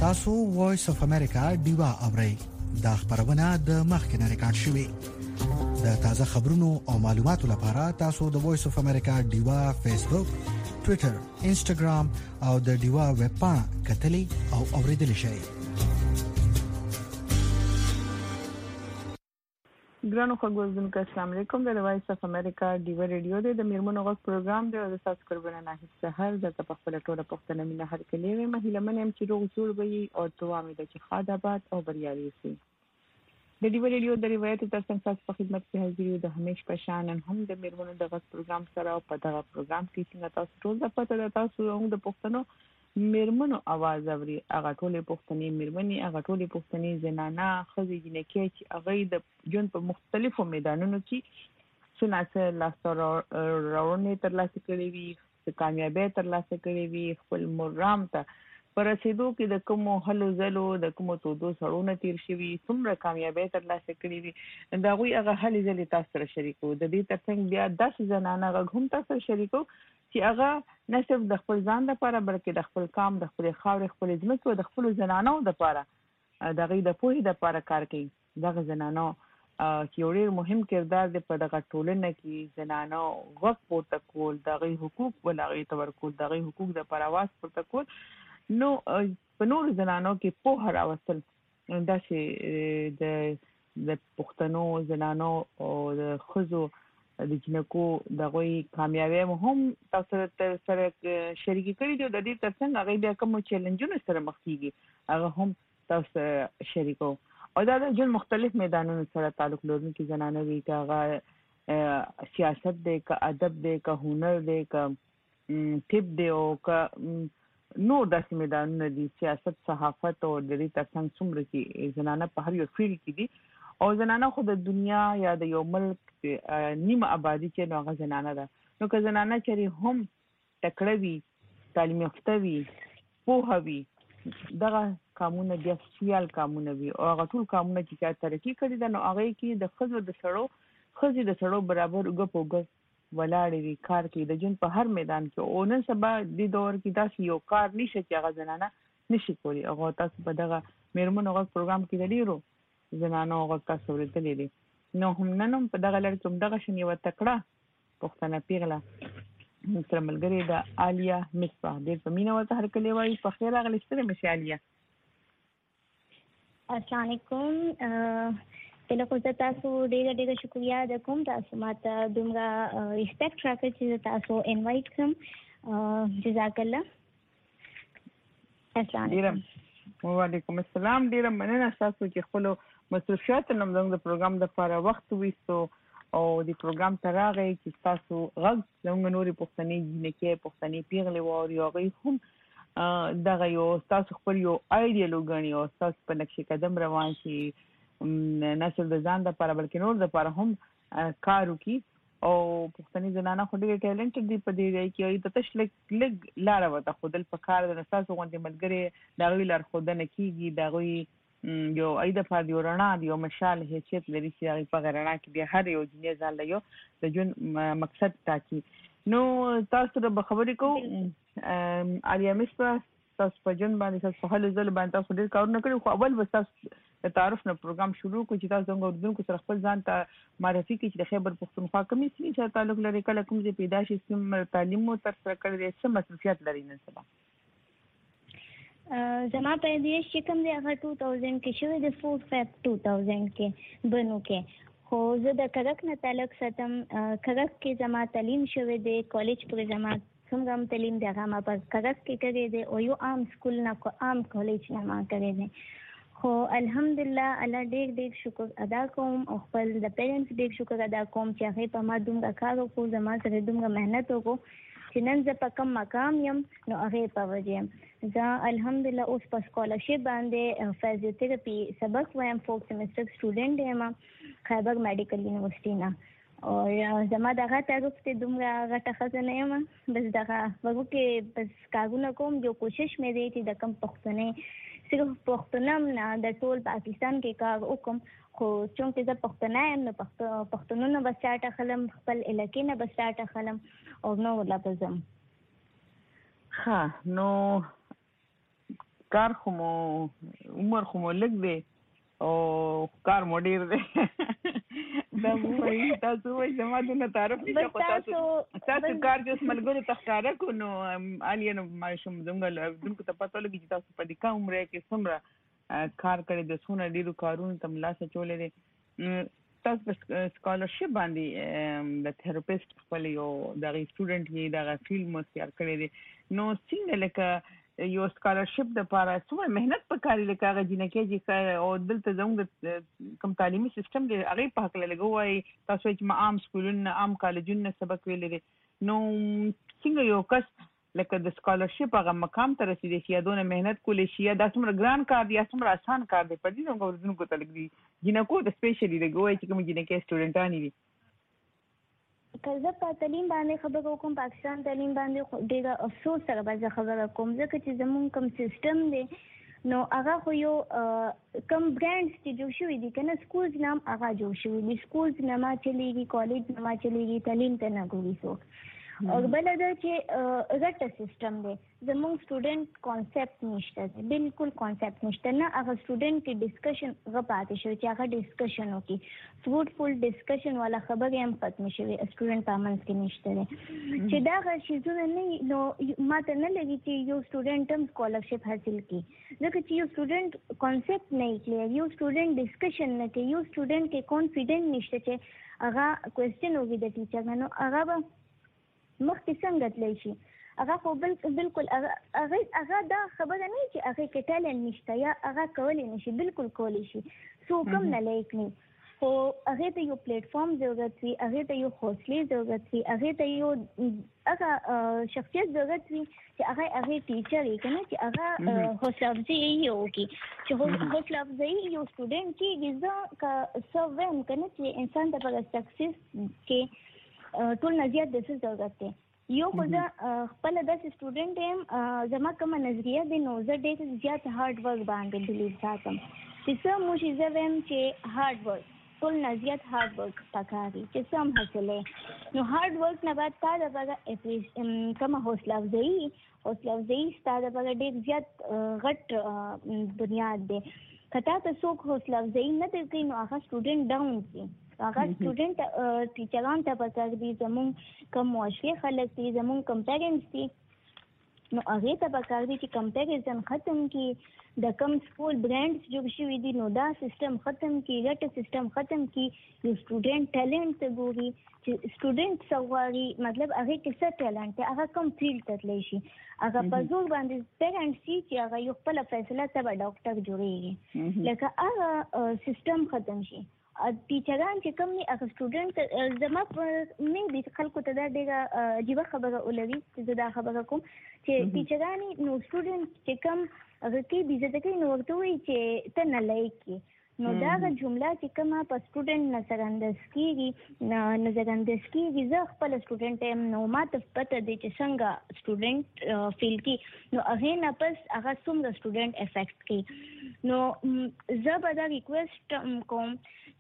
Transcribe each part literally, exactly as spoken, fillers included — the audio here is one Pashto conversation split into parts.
تاسو وایس اف امریکا ډیوا اورئ دا خبرونه د مخکنه ریکارډ شوې د تازه خبرونو او معلوماتو لپاره تاسو د وایس اف امریکا ډیوا فیسبوک ټوئیټر انسټاګرام او د ډیوا ویب پاڼه کتلې او اوریدلې شئ. ګرانو خبرونه السلام علیکم. د وایس اف امریکا ډیوا ریډیو د میرمنو غږ پروګرام دی او د تاسو قربانه نه سحر د خپل ټوله پښتنه مینه هر کلی وي مهله منم چې روغ جوړ وي او دعا مې د چې خاداباد او بریالي شي. د ډیوا ریډیو د روایت ترڅنګ تاسو په خدمت کې حاضر یو د همیش پشان هم د میرمنو د غږ پروګرام سره او په دغه پروګرام کې څنګه تاسو ټول د پته د تاسو هم د پښتنو میرمنو आवाज اوري. هغه ټولې پښتنې میرمنې هغه ټولې پښتنې زنانه خزې جنکې چې هغه د ژوند په مختلفو میدانونو کې څنګه لاسته راوړنې ترلاسه کړې وي، کامیابی ترلاسه کړې وي، خپل مرام ته پر رسیدو کې د کومو هلو زلو د کومو تودو سړونه تیر شوي څومره کامیابی ترلاسه کړې وي دا غوي هغه هلي ځلې تاسو سره شریکو. د دې ترڅنګ بیا داسې زنانه غږ هم تاسو سره شریکو چې هغه نه صرف د خپل ځان لپاره بلکې د خپل قام د خپل خاورې خپل ځمکې او د خپل زنانو لپاره د غي د پوهې لپاره کار کوي. دغه زنانو چې یو ډېر مهم کردار دی په دغه ټولنه کې زنانو غږ پورته کول، دغه حقوق ولغې تورکول، دغه حقوق د پر आवाज پورته کول نو په نور زنانو کې په هر اوسل دا چې د د پښتنو زنانو او د خزو د جنکو دغه کامیابی هم تاسو سره شریک کړي دي. د دې ترڅنګ هغه بیا کوم چیلنجونه سره مخ کیږي هغه هم تاسو شریکو او دا د ژوند مختلف میدانونو سره تعلق لرونکي زنانه وي که هغه سیاست دی که ادب دی که هنر دی که طب دی او که نور داسې میدانونه دي سیاست صحافت او د دې ترڅنګ څومره کې زنانه په هر یو فیلډ کې دي او زنانه خو د دنیا یا د یو ملک نیمه آبادی چې نو هغه زنانه ده. نو که زنانه چې هم تکړه وي، تعلیم یافته وي، پوهه وي، دغه قانون بیا سیال قانون وي او هغه ټول قانون چې ترقی کړی ده نو هغه کې د خزو د سړو خزي د سړو برابر وګ په وګ ولاړې وي کار کوي د جون په هر میدان کې او نن سبا د دور کې داسې یو کار نشي چې هغه زنانه نشي کولی. هغه تاسو په دغه میرمنو غږ پروګرام کې د ډیرو زنانو غږ تاسو ورته دي نو هم نن په دغه لړ کې دغه شنی و تکړه پښتنه پیغله سره ملګری د عالیه مصباح د پمینه وته هر کلی وای په خیر غل ستره مشي عالیه. السلام علیکم. په لکه تاسو ډیره ډیره شکریا د کوم تاسو ماته دومره ریسپیکټ راکړئ چې تاسو انوایټ کړم. جزاک الله. السلام علیکم. وعلیکم السلام. ډیره مننه تاسو چې خپل مصروفیات نن د پروګرام لپاره وخت وېستو او د پروګرام ته راغی چې تاسو غږ زموږ نوري پښتني جنکې پښتني پیغلې ووري او هم دغه یو تاسو خپل یو ایډیالو غني او تاسو په نقش قدم روان شي نه صرف د ځان لپاره بلکې نور لپاره هم کار وکړي او پښتني زنانه خو ډېر ټیلنټډ دي په دې ځای کې او د تش لګ لګ لار وته خودل په کار د تاسو غونډې ملګری دا غوي لار خودنه کیږي دا غوي یو اېده په یو رڼا دی یو مشال هیڅ لري چې هغه په رڼا کې به هر یو جنې ځان له یو د جون مقصد ټاکي. نو تاسو به خبرې کوو عالیه مصباح تاسو په جون باندې تاسو په هلو ځل باندې تاسو ډېر کارونه کړی خو اول به تاسو د تعارف نه پروګرام شروع کو چې تاسو څنګه اردو کو سره خپل ځان ته معرفي کړئ چې د خیبر پښتونخوا کومې سیمې سره تعلق لري کله کوم ځای پیدا شي سم تعلیم مو تر سره کړی څه مصروفیت لري نن سبا. زما پیدایش چې کوم دی هغه two thousand کې شوی د four Feb two thousand کې بنو کې خو زه د کرک نه تعلق ساتم. کرک کې زما تعلیم شوی دی کالج پر زما څنګه تعلیم دی هغه ما پر کرک کې کړی دی او یو عام سکول نه کو عام کالج نه ما کړی دی خو الحمدلله الله ډېر ډېر شکر ادا کوم او خپل د پیرنټس ډېر شکر ادا کوم چې هغه په ما دومره کار وکړو زما سره دومره مهنت وکړو چې نن زه په کم مقام یم نو هغه په وجه زه الحمدلله اوس په سکالرشپ باندې فزیوتراپي سبق وایم فورث سیمستر سټوډنټ یم خیبر میډیکل یونیورسيټي نه او زما دغه تعارف ته دومره غټه خزانه یم بس دغه وګو کې بس کارونه کوم جو کوشش مې دی چې د کم پښتنې صرف پښتونم نه د ټول پاکستان کې کار وکم خو چونکه زه پښتنه یم نو پښتونونه به سټارټ خلم خپل علاقې نه به سټارټ خلم او نو ولا بزم. ها نو کار خو مو عمر خو مو لږ دی او کار مو ډیر دی دا وایي تاسو وایي زما دونه تعارف نشته خو تاسو تاسو کار چې ملګرو ته ښکاره کړو نو الیا نو ماشوم زموږ دونکو ته پته لګي چې تاسو په دې کم عمر کې څومره کار کړی د څونه ډیرو کارونو ته ملاس اچولی دی. تاسو په سکالرشپ باندې د تھراپیست خپل یو دغه سټوډنټ یې دغه فیلډ مو اختیار کړی دی نو څنګه لکه یو سکالرشپ د لپاره څومره مهنت پکاري لکه هغه جنکه چې او دلته زموږ کوم تعلیمي سیستم دی هغه په حق لګوي تاسو چې ما عام سکولونه عام کالجونه سبق ویل دي نو څنګه یو کس لکه د سکالرشپ هغه مقام ته رسیدي چې یادونه مهنت کولی شي یا د څومره ګران کار دی یا څومره آسان کار دی په دې څنګه ورزنه کوته لګي جنکو د سپیشلی لګوي چې کوم جنکه سټوډنټانی دي. کله په تعلیم باندې خبرو کوم پاکستان تعلیم باندې ډېر افسوس سره به خبره کوم ځکه چې زموږ کوم سیستم دی نو هغه خو یو کم برانډز چې جوړ شوي دي کنه سکولز نام هغه جوړ شوي دي سکولز نه ما چلیږي کالج نه ما چلیږي تعلیم ته نه ګوري څوک او بل دا چې غټ سیستم دی زموږ سټوډنټ کانسپټ نشته دی بالکل کانسپټ نشته نه هغه سټوډنټ کې ډسکشن غپاتې شوی چې هغه ډسکشن وکړي فروټفل ډسکشن والا خبرې هم ختم شوی سټوډنټ په منځ کې نشته دی چې دا هغه شیزونه نه نو ماته نه لګي چې یو سټوډنټ هم سکالرشپ حاصل کړي ځکه چې یو سټوډنټ کانسپټ نه کلیئر یو سټوډنټ ډسکشن نه کوي یو سټوډنټ کې کانفیډنس نشته چې هغه کوېسچن وکړي د ټیچر نه نو هغه به مخکې څنګه تللی شي هغه خو بالکل هغه هغه دا خبره نه چې هغه کې ټیلنټ نشته یا هغه کولی نشي بالکل کولی شي څوک هم نه لایق نه خو هغه ته یو پلیټ فارم ضرورت وي هغه ته یو حوصلې ضرورت وي هغه ته یو هغه شخصیت ضرورت وي چې هغه هغه ټیچر یې کنه چې هغه حوصله افزایي یې وکړي چې حوصله افزایي یو سټوډنټ کې ځکه که څه وایم کنه چې انسان د پر سکسس کې ټول نه زیات د څه ضرورت دی یو خو زه خپله داسې سټوډنټ یم زما کومه نظریه دی نو زه ډېر زیات هارډ ورک باندې بلیف ساتم چې څه موشي زه وایم چې هارډ ورک ټول نه زیات هارډ ورک پکار دی چې څه هم حاصلې نو هارډ ورک نه بعد تا دپاره کومه حوصله افزایي حوصله افزایي ستا دپاره ډېر زیات غټ بنیاد دی که تا ته څوک حوصله افزایي نه درکوي نو هغه سټوډنټ ډاون شي هغه سټوډنټ ټیچران ته پکار دي زموږ کوم معاشري خلک دي زموږ کوم پیرنټس دي نو هغې ته پکار دي چې کمپیریزن ختم کړي د کوم سکول برانډز جوړ شوي دي نو دا سیستم ختم کړي ګټه سیستم ختم کړي یو سټوډنټ ټیلنټ ته ګوري چې سټوډنټ څه غواړي مطلب هغې کې څه ټیلنټ دی هغه کوم فیلډ ته تللی شي هغه په زور باندې پیرنټس شي چې هغه یو خپله فیصله ته به ډاکټر جوړېږي لکه هغه سیستم ختم شي ټیچران چې کوم دي هغه سټوډنټ زما مې دي خلکو ته دا ډېره عجیبه خبره ولري چې زه دا خبره کوم چې ټیچران نو سټوډنټ چې کوم هغه کې بې عزته کوي نو ورته وایي چې ته نالایق یې نو دا هغه جمله چې کومه په سټوډنټ نظرانداز کېږي نظرانداز کېږي زه خپله سټوډنټ یم نو ما ته پته دی چې څنګه سټوډنټ فیل کړي نو هغې نه پس هغه څومره سټوډنټ افیکټ کړي نو زه به دا ریکویسټ کوم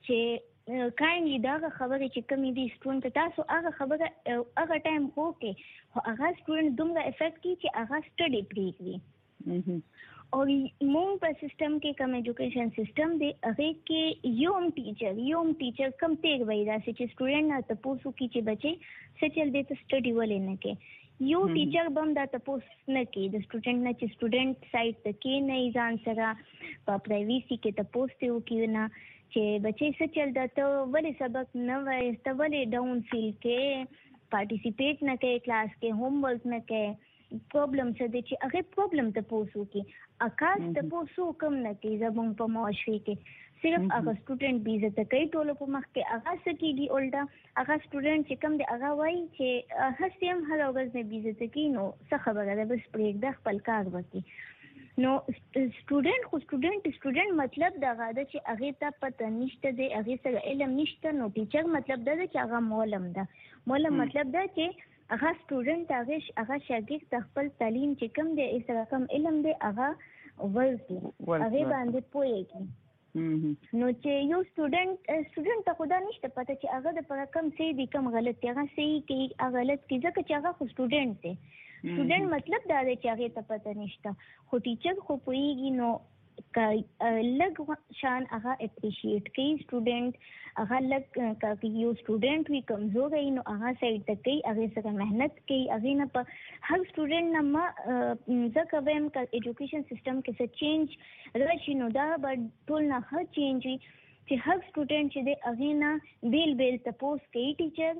چې کاینلی دا هغه خبرې چې کومې دي سټوډنټ ته تاسو هغه خبره هغه ټایم وکړئ خو هغه سټوډنټ دومره افیکټ کړي چې هغه سټډي پرېږدي او مونږ په سیستم کې کوم ایجوکیشن سیستم دی هغې کې یو هم ټیچر یو هم ټیچر کم تېر وایي داسې چې سټوډنټ نه تپوس وکړي چې بچی څه چل دی ته سټډي ولې نه کوې یو ټیچر به هم دا تپوس نه کوي د سټوډنټ نه چې سټوډنټ سایډ ته کښېنئ ځان سره په پرایویسي کې تپوس ته وکړي نه چې بچی څه چل ده ته ولې سبق نه وایې ته ولې ډاون فیل کې پارټیسپیټ نه کوې کلاس کې ہوم ورک نه کوې پرابلم څه دی چې هغې پرابلم تپوس وکړي اکاس تپوس کوم نه کوي زموږ په معاشرې کې صرف هغه سټوډنټ بې عزته کوي ټولو په مخ کې هغه څه کېږي الټا هغه سټوډنټ چې کوم دی هغه وایي چې هسې هم هره ورځ نه بې عزته کوي نو څه خبره ده بس پرېږده خپل کار وکړي نو سټوډنټ خو سټوډنټ سټوډنټ مطلب دغه ده چې هغې ته پته نشته دی هغې سره علم نشته نو ټیچر مطلب دا ده چې هغه مولم ده مولم مطلب دا چې هغه سټوډنټ هغه هغه شاګرد ته خپل تعلیم چې کوم دی سره کوم علم دی هغه ورکړي هغې باندې پوهېږي نو چې یو سټوډنټ سټوډنټ ته خو دا نشته پته چې هغه دپاره کوم صحیح دي کوم غلط دی هغه صحیح کوي هغه غلط کوي ځکه چې هغه خو سټوډنټ دی سټوډنټ مطلب دا دی چې هغه ته پته نشته خو ټیچر خو پوهیږي نو لږ شان هغه اپریشیټ کوي سټوډنټ هغه لږ یو سټوډنټ وي کمزور وي نو هغه سایډ ته کوي هغه سره مهنت کوي هغه نه په هر سټوډنټ نه ما ځکه وایم چې ایجوکیشن سیستم کې څه چینج راشي نو دا به ټول نه ښه چینج وي چې هر سټوډنټ چې دی هغې نه بیل بیل تپوس کوي ټیچر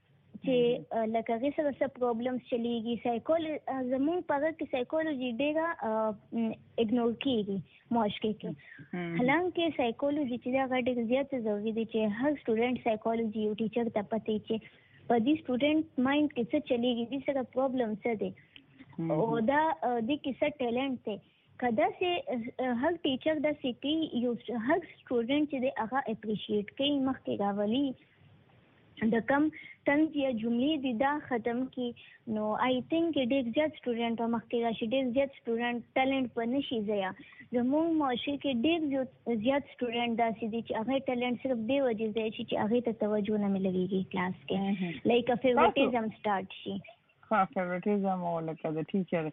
چې لکه هغې سره څه پرابلمس چلیږي سایکولوجي زموږ په هغه کې سایکولوجي ډېره اګنور کېږي معاشرې کې حالانکې سایکولوجي چې دی هغه ډېر زیات ضروري دی چې هر سټوډنټ سایکولوجي یو ټیچر ته پته وي چې په دې سټوډنټ مایند کې څه چلیږي دې سره پرابلم څه دی او دا دې کې څه ټیلنټ دی کدا سه هر ټیچر دا سکی یو هر سټوډنټ چې دی هغه اپریشیټ کوي مخکې راولي د کم طنز یا جملې دي دا ختم کی نو آی تھنک ډېر زیات سټوډنټ په مخکې راشي ډېر زیات سټوډنټ ټیلنټ په نشي ځیا زموږ معاشرې کې ډېر زیات سټوډنټ داسې دي چې هغه ټیلنټ صرف دې وجې ځای شي چې هغې ته توجه نه ملويږي کلاس کې لایک فیوریټیزم سٹارټ شي ها فیوریټیزم او لکه د ټیچر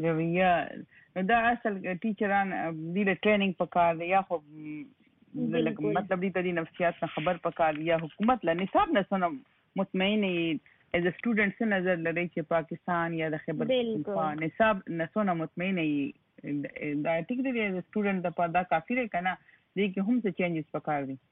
رویه دا اصل ټیچران دې ټریننګ پکار دی یا خو لکه مطلب دې د نفسیات نه خبر پکار یا حکومت له نصاب نه سره مطمئن ایز ا سټوډنټ څه نظر لري چې پاکستان یا د خیبر پختونخوا نصاب نه سونه مطمئن دا ټیک دی ایز ا سټوډنټ د پاره دا کافي دی کنه دې کې هم څه چینجز پکار دي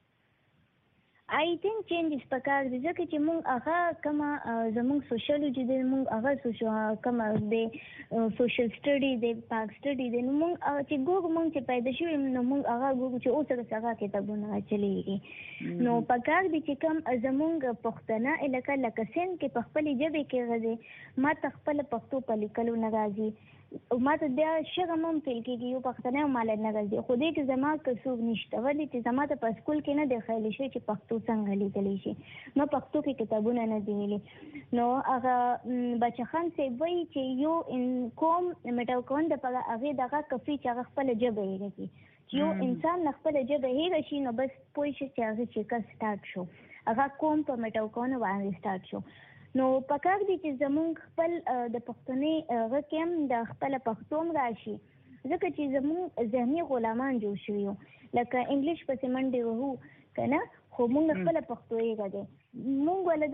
آی تھنک چینجز پکار دي ځکه چې مونږ هغه کومه زموږ سوشیولوجي دی مونږ هغه کومه دی سوشل سټډي دی پاک سټډي دی نو مونږ چې ګوګ مونږ چې پیدا شوي نو مونږ هغه ګوګ چې اوس هغه کتابونه چلیږي نو پکار دي چې کوم زموږ پښتنه علاقه لکه سند کې په خپلې ژبې کې غځي ما ته خپل پښتو په لیکلو نه راځي ما ته بیا شرم هم فیل کېږي یو پښتنه هم ماله نه راځي خو دې کې زما کسوب نشته ولې چې زما ته په سکول کې نه دی ښیلی شوی چې پښتو څنګه لیکلی شي ما پښتو کې کتابونه نه دي ویلي نو هغه بچه خان صاحب وایي چې یو قوم میټاو کول دپاره هغې دغه کفي چې هغه خپله ژبه هېره کړي چې یو انسان نه خپله ژبه هېره شي نو بس پوه شي چې هغه شکست سټارټ شو هغه قوم په میټاو کولو باندې سټارټ شو نو پکار دي چې زمونږ خپل د پښتنې هغه کې هم د خپله پښتو هم راشي ځکه چې زمونږ ذهني غلامان جوړ شوي یو لکه انګلیش پسې منډې وهو که نه خو مونږ خپله پښتو هېره دی مونږ والا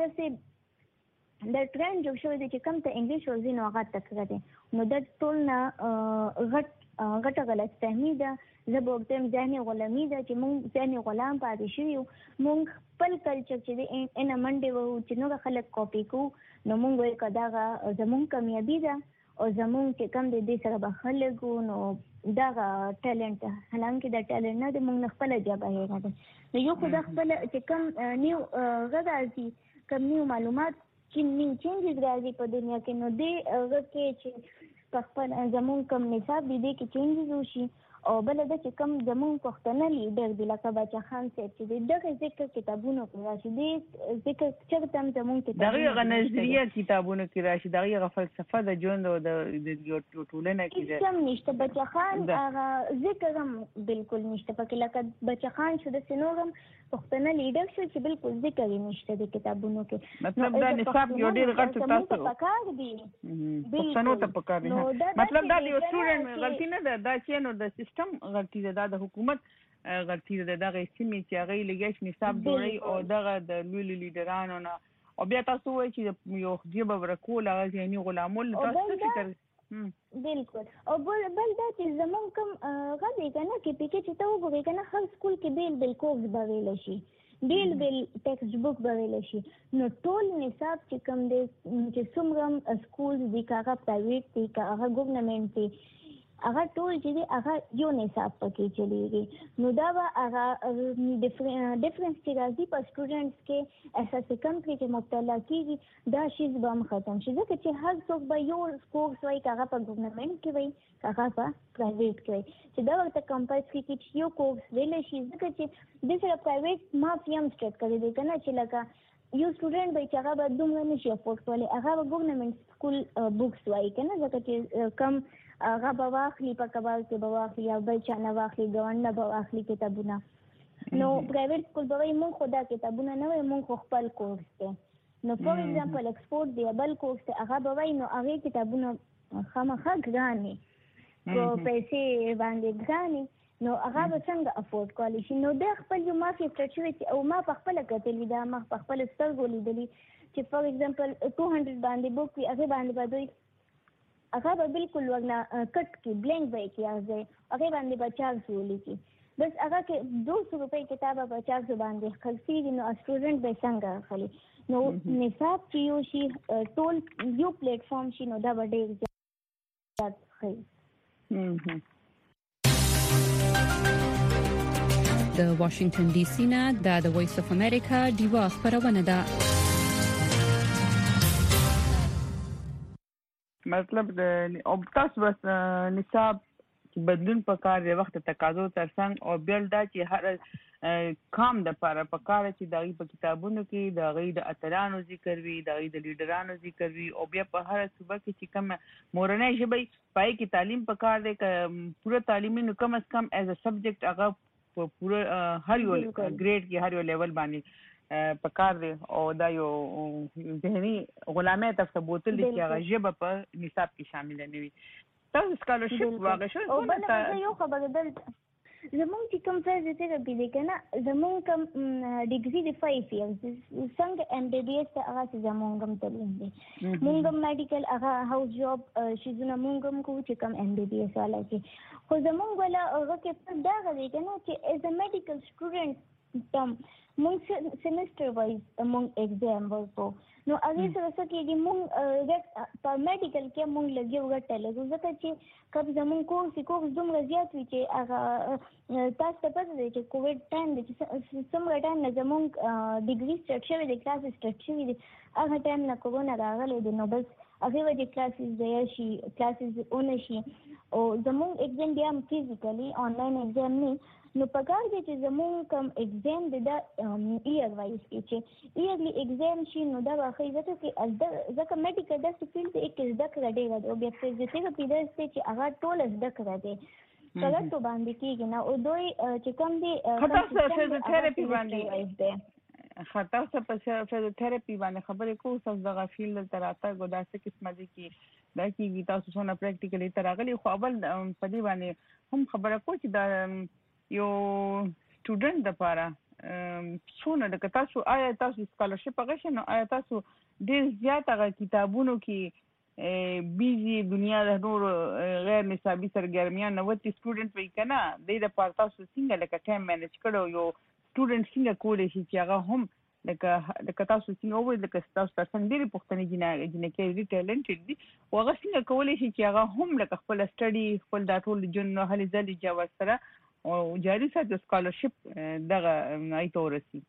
داسې د ټرینډ جوړ شوی دی چې کوم ته انګلیش ورځي نو هغه تکړه دی نو دا ټول نه غټ غټه غلط فهمي ده زه به ورته وایم ذهني غلامي ده چې مونږ ذهني غلام پاتې شوي یو مونږ خپل کلچر چې دی انه منډې وهو چې نور خلک کاپي کوو نو مونږ وایو که دغه زمونږ کامیابي ده او زمونږ چې کوم دی دې سره به ښه لګو نو دغه ټیلنټ ده حالانکې دا ټیلنټ نه دی مونږ نه خپله ژبه هېره ده نو یو خو دا خپله چې کوم نیو هغه راځي کوم نیو معلومات چې نیو چینجز راځي په دنیا کې نو دې هغه کې چې په خپل زمونږ کوم نصاب دی دې کې چینجز وشي او بله ده چې کوم زمونږ پښتانه لیډر دي لکه بچه خان صاحب چې دی دغه ذکر کتابونو کې راشي دې ذکر چېرته هم زمونږ کتابونه دغه هغه نظریه کتابونو کې راشي دغه هغه فلسفه د ژوند او د ټولنه کې هېڅ هم نشته بچه خان هغه ذکر هم بالکل نشته پکې لکه بچه خان شو داسې نور هم پښتانه لیډر شو چې بالکل ذکر یې نشته د کتابونو کې مطلب دا نصاب یو ډېر غټ تاسو پکار دي پښتنو ته پکار دي مطلب دا یو سټوډنټ غلطي نه ده دا چې نو د سیستم غلطي ده دا د حکومت غلطي ده دغه سیمې چې هغې لګیا نصاب جوړوي او دغه د لوی لوی لیډرانو نه او بیا تاسو وایئ چې یو ژبه ورکول هغه ذهني غلامول تاسو څه فکر بالکل او بل بل دا چې زمونږ کوم هغه دی که نه کې پکې چې ته وګورې که نه هر سکول کې بیل بیل کورس به ویلی شي بیل بیل ټیکسټ بک به ویلی شي نو ټول نصاب چې کوم دی چې څومره هم سکولز دي که هغه پرایویټ دي که هغه ګورنمنټ دي هغه ټول چې دی هغه یو نصاب پکې چلیږي نو دا به هغه ډفرنس چې راځي په سټوډنټس کې اساسي کم کړي چې مبتلا کېږي دا شیز به هم ختم شي ځکه چې هر څوک به یو کورس وایي که هغه په ګورنمنټ کې وایي که هغه په پرایویټ کې وایي چې دا ورته کمپلسري کړي چې یو کورس ویلی شي ځکه چې دې سره پرایویټ مافیا هم سټارټ کړی دی که نه چې لکه یو سټوډنټ به چې هغه به دومره نشي افورډ کولی هغه به ګورنمنټ سکول بکس وایي که نه ځکه چې کم هغه به واخلي په کبال کې به واخلي یا بل چا نه واخلي ګاونډ نه به واخلي کتابونه نو پرایویټ سکول به وایي مونږ خو دا کتابونه نه وایي مونږ خو خپل کورس دی نو فور ایگزامپل ایکسپورټ دی بل کورس ته هغه به وای نو هغه کتابونه خامخا ګرانې کو پیسې باندې ګرانې نو هغه به څنګه افورډ کولی شي. نو د خپل یو مافي سټرکچر او ما په خپل کتلې دا ما په خپل سترګو لیدلی چې فور ایگزامپل two hundred باندې بوک وي هغه باندې به دوی هغه به بالکل ورنه کټ کې بلینک به کې راځي هغه باندې به چار سو لیکي بس هغه کې دو سو روپۍ کتاب به چار سو باندې خرڅېږي نو سټوډنټ به څنګه اخلي. نو نصاب چې یو شي ټول یو پلیټ فارم شي نو دا به ډېر زیات ښه. د واشنگټن ډي سي نه د وایس اف امریکا ډیوا خبرونه ده. مطلب د او تاسو بس نصاب بدلون په کار دی وخت تقاضا ترڅنګ او بل دا چې هر کام د لپاره په کار چې دغه په کتابونو کې د غي د اتلانو ذکر وي د غي د لیډرانو ذکر وي او بیا په هر صوبه کې چې کوم مورنۍ ژبه پای کې تعلیم په کار دی پوره تعلیمي نو کم از کم ایز ا سبجیکټ هغه په پوره هر یو ګریډ کې هر یو لیول باندې په کار دی او دا یو ذهني غلامه تاسو بوتل دي چې هغه ژبه په نصاب کې شامل نه وي. تاسو سکالرشپ واغې شو او بل څه یو خبره ده زمونږ چې کوم فیز ته به دي کنه زمونږ کوم ډیګري دی فایو ایئرز څنګه ایم بی بی ایس هغه زمونږ هم تعلیم دی مونږ هم میډیکل هغه هاوس جاب شیزونه مونږ هم کوو چې کوم ایم بی بی ایس والا کې خو زمونږ ولا هغه کې دا غوړي کنه چې ایز ا میډیکل سټوډنټ تم مونږ سیمستر وایز مونږ ایگزام ورکو نو هغه سره څه کېږي مونږ په میډیکل کې مونږ لګي وګټل ځکه چې کله زمونږ کورس کورس دومره زیات وي چې هغه تاسو ته پته دی چې کووډ ټایم دی چې څومره ټایم نه زمونږ ډیګري سټارټ شوی دی کلاس سټارټ شوی دی هغه ټایم نه کورونا راغلی دی نو بس هغه وجه کلاسز ځای شي کلاسز اون شي او زمونږ ایگزام بیا فزیکلی آنلاین ایگزام نه نو پکار دی چې زمونږ کوم ایگزام دی دا ایئر وایز کې چې ایئرلی ایگزام شي نو دا واخی ځکه چې ځکه میډیکل داسې فیلډ دی کې زده کړه ډېره ده او بیا فزیوتراپي داسې چې هغه ټوله زده کړه دی کله تو باندې کېږي نه او دوی چې کوم دی خطر فزیوتراپي باندې خطر څه په فزیوتراپي باندې خبرې کوو تاسو دغه فیلډ ته راتګ دا څه قسمه دي کې دا کېږي تاسو څونه پریکټیکلی تر راغلي خو اول په دې باندې هم خبره کوو چې دا یو سټوډنټ د لپاره څونه د تاسو آیا تاسو سکالرشپ غوښنه نو آیا تاسو ډیر زیات هغه کتابونو کې بیزي دنیا د نور غیر نصابي سرګرمیان نو وتی سټوډنټ وی کنه د لپاره تاسو څنګه لکه ټایم مینج کړو یو سټوډنټ څنګه کولای شي چې هغه هم لکه لکه تاسو څنګه وایي لکه تاسو تاسو ډېری پوښتنې جنا جنکې ډېر ټیلنټډ دي او هغه څنګه کولای شي چې هغه هم لکه خپل سټډي خپل دا ټول جن هلي ځلې جواب سره او جاري ساتي سکالرشپ دغه ایته ورسي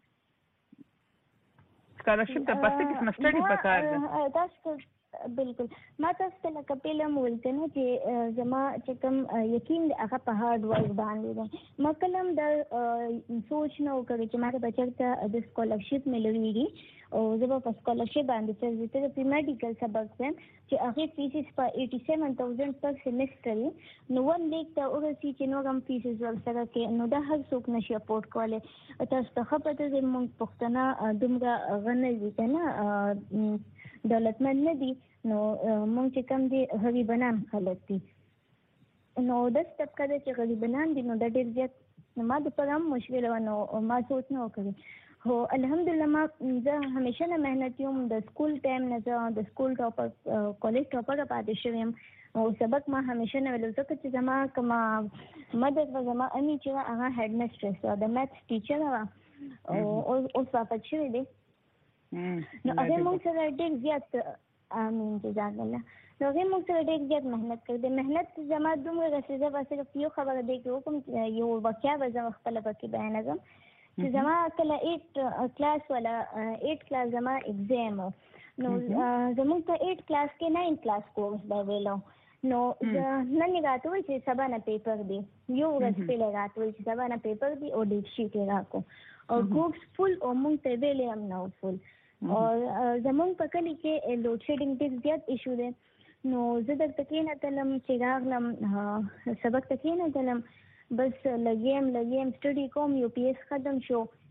سکالرشپ ته پاتې کې سټډي پکار ده تاسو بالکل ما تاسو ته لکه پیلم ولته نه چې زما چې کوم یقین دی هغه په هارد ورک باندې دی ما کلم د سوچ نه وکړي چې ما ته بچته د سکالرشپ ملويږي او زه په سکالرشپ باندې چې د میډیکل سبق ویم چې هغه فیسز په eighty-seven thousand پر سیمستر نو ون لیک ته ورسي چې نو کوم فیسز ورسره کې نو دا هر څوک نشي افورډ کولای تاسو ته خبره ده موږ پښتنه دومره غنه دي کنه دولتمند نه دي نو مونږ چې کوم دي غریبانان خلک دي نو د طبقه د چې غریبانان دي نو د ډېر زیات ما د پیغام مشکل ونه ما سوچ نه وکړي هو الحمدلله ما زه همیشه نه مهنت یم د سکول ټایم نه زه د سکول ټاپر کالج ټاپر پاتې شوم او سبق ما همیشه نه ویل ځکه چې زما کما مدد و زما امی چې هغه هډ میسټرس او د میث ټیچر و او اوس واپس شوی دی نو هغه موږ سره ډېر زیات امين جزاک الله نو هغه موږ سره ډېر زیات مهنت کړې د مهنت زما دومره رسېده واسه یو خبره دی چې کوم یو واقعیا به زما خپل پکې بیانوم چې زما کله eight کلاس ولا eight کلاس زما ایگزام نو زموږ ته eight کلاس کې nine کلاس کورس دا ویلو نو نن راته وایي چې سبا نه پیپر دی یو ورځ پهله راته وایي چې سبا نه پیپر دی او ډیټ شیټ یې راکو او کورس فل او موږ ته ویلې هم نو فل او زمونږ په کلی کې لوډ شیډینګ ډېر زیات ایشو دی نو زه دلته کېنتلم چې راغلم سبق ته کېنتلم بس لګیم لګیم سټډي کوم یو پی ایس ختم شو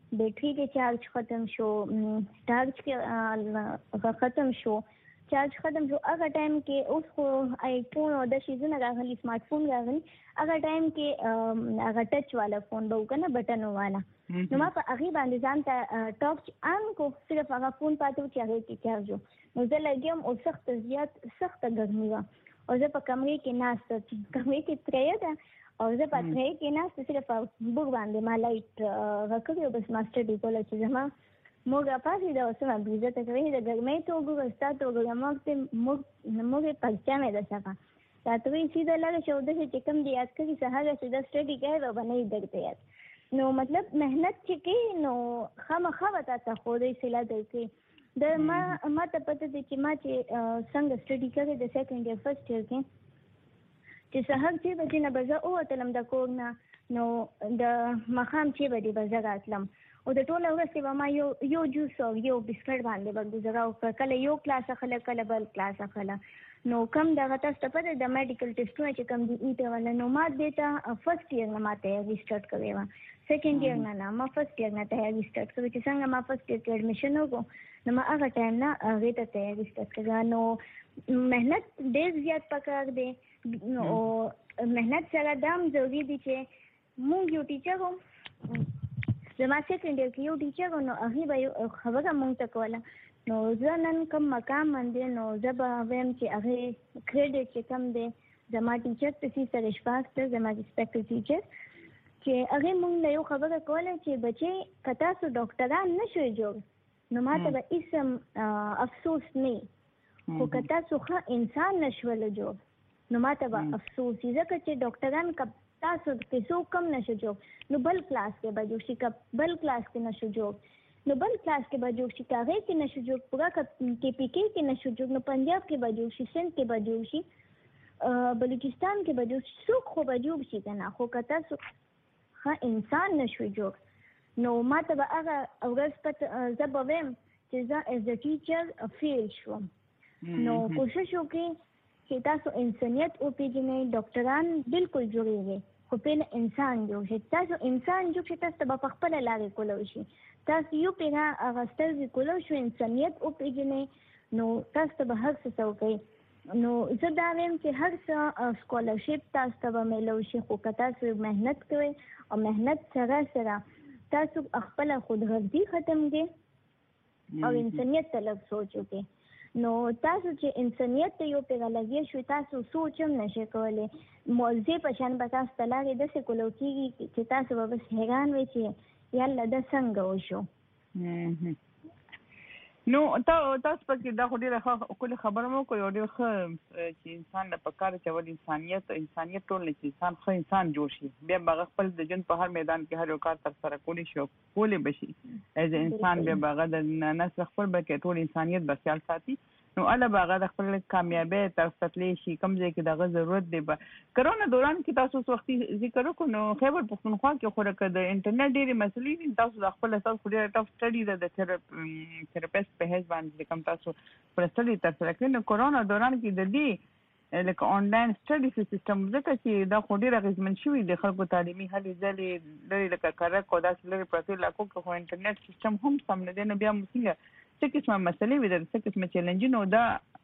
بیټری کې چارج ختم شو، چارج کې ختم شو، چارج ختم شو. هغه ټایم کې اوس خو آیفون او د شیزونه راغلي، سمارټ فون راغلي. هغه ټایم کې هغه ټچ والا فون به وکنه بټن والا، نو ما په هغه باندې ځان ته ټاک ان کو، صرف هغه فون پاتو چې هغه کې چارج و. نو زه لګیم او سخت زیات سخت ګرمي و او زه په کمرې کې ناسته، کمرې کې ترې ده او زه په ترې کې ناسته، صرف بوک باندې ما لایټ راکړی او بس ما سټډي کوله چې زما موږ پاسې دا اوسه ما بریزه ته کوي د ګرمۍ ته وګورو ستا ته وګورو موږ ته موږ موږ پرچا مې ده صفا تا ته وایي سیده لاره شو داسې چې کوم دې یاد کړي څه هغه سیده سټډي کوي او به نه یې درته یاد. نو مطلب محنت چې کوي نو خامخا به تا ته ښودی صله درکوي. د ما ما ته پته دی چې ما چې څنګه سټډي کوي د سیکنډ ایئر فرسټ ایئر کې چې سهار چې بجې نه به زه ووتلم د کور نه، نو د ماښام چې بجې به زه راتلم او د ټوله ورځ به ما یو یو جوس او یو بسکټ باندې به ګزاره وکړه، کله یو کلاس اخله کله بل کلاس اخله. نو کم دغه تاسو ته پته د میډیکل ټیسټونه چې کم دي ایته ولا نو ما دې ته فرست ایئر نه ما تیاري سټارټ کړې وه، سیکنډ ایئر نه نه ما فرست ایئر نه تیاري سټارټ کړې چې څنګه ما فرست ایئر کې ایډمیشن وکړو نو ما هغه ټایم نه هغې ته تیاري سټارټ کړې. نو محنت ډېر زیات پکار دی. نو محنت سره دا هم ضروري دي چې مونږ یو ټیچر وم، زما سیکنډ ایئر کې یو ټیچر و، نو هغې به یو خبره مونږ ته کوله. نو زه نن کوم مقام باندې نو زه به وایم چې هغې کریډټ چې کوم دی زما ټیچر ته سي سر اشفاق ته، زما ریسپیکټ ټیچر، چې هغې مونږ له یو خبره کوله چې بچې که تاسو ډاکټران نه شوئ جوړ نو ما ته به هېڅ افسوس نه وي، خو که تاسو ښه انسان نه شوله جوړ نو ما ته به افسوس وي، ځکه چې ډاکټران که تاسو کې څوک کم نشو جوړ نو بل کلاس کې به جوړ شي، که بل کلاس کې نشو جوړ نو بل کلاس کې به جوړ شي، که هغې کې نشو جوړ پوره کې پی کې کې نشو جوړ نو پنجاب کې به جوړ شي، سند کې به جوړ شي، بلوچستان کې به جوړ شي، څوک خو به جوړ شي که نه. خو که تاسو ښه انسان نشوئ جوړ نو ما ته به هغه ورځ پته زه به وایم چې زه ایز ا ټیچر فیل شوم. نو کوشش وکړئ چې تاسو انسانیت وپېژنئ. ډاکټران بالکل جوړېږي خو پهله انسان جوړ شي. تاسو انسان جوړ شي تاسو ته به په خپله لارې کولی شي. تاسو یو پیغه هغه سترګې کولی شو انسانیت وپېژنئ نو تاسو ته به هر څه څه وکړئ. نو زه دا وایم چې هر څه سکالرشپ تاسو ته به میلو شي، خو که تاسو محنت کوئ او محنت سره سره تاسو خپله خودغرضي ختم کړئ او انسانیت ته لږ سوچ وکړئ نو تاسو چې انسانیت ته یو پیغه لګیا شوي تاسو سوچ هم نشئ کولی. موضوع په شان به تاسو ته لارې داسې کولو کېږي چې تاسو به بس حیران وئ چې یاله دا څنګه وشو. نو تاسو پکې دا خو ډېره ښه ښکلې خبره مو وکړه، یو ډېر ښه چې انسان له پکار چې اول انسانیت انسانیت ټول نه چې انسان ښه انسان جوړ شي، بیا به هغه خپل د ژوند په هر میدان کې هر یو کار ترسره کولی شي او کولی به شي ایز انسان، بیا به هغه د نسل خپل به کې ټول انسانیت به خیال ساتي نو هله به هغه د خپل کامیابۍ طرف ته تللی شي. کوم ځای کې د هغه ضرورت دی. به کرونا دوران کې تاسو اوس وختي ذکر وکړو نو خیبر پښتونخوا کې خو لکه د انټرنیټ ډېرې مسلې دي، تاسو د خپل تاسو خو ډېره ټف سټډي ده د تھراپیسټ په حیث باندې کوم تاسو خپل سټډي ترسره کړې. نو کرونا دوران کې د دې لکه آنلاین سټډي سیستم ځکه چې دا خو ډېر اغېزمن شوي د خلکو تعلیمي هلې ځلې لرې لکه کرک او داسې لرې پرتو علاقو کې خو انټرنیټ سیستم هم سم نه دی، نو بیا مو څنګه څه قسمه مسلې وي، څه قسمه چیلنجونه او دا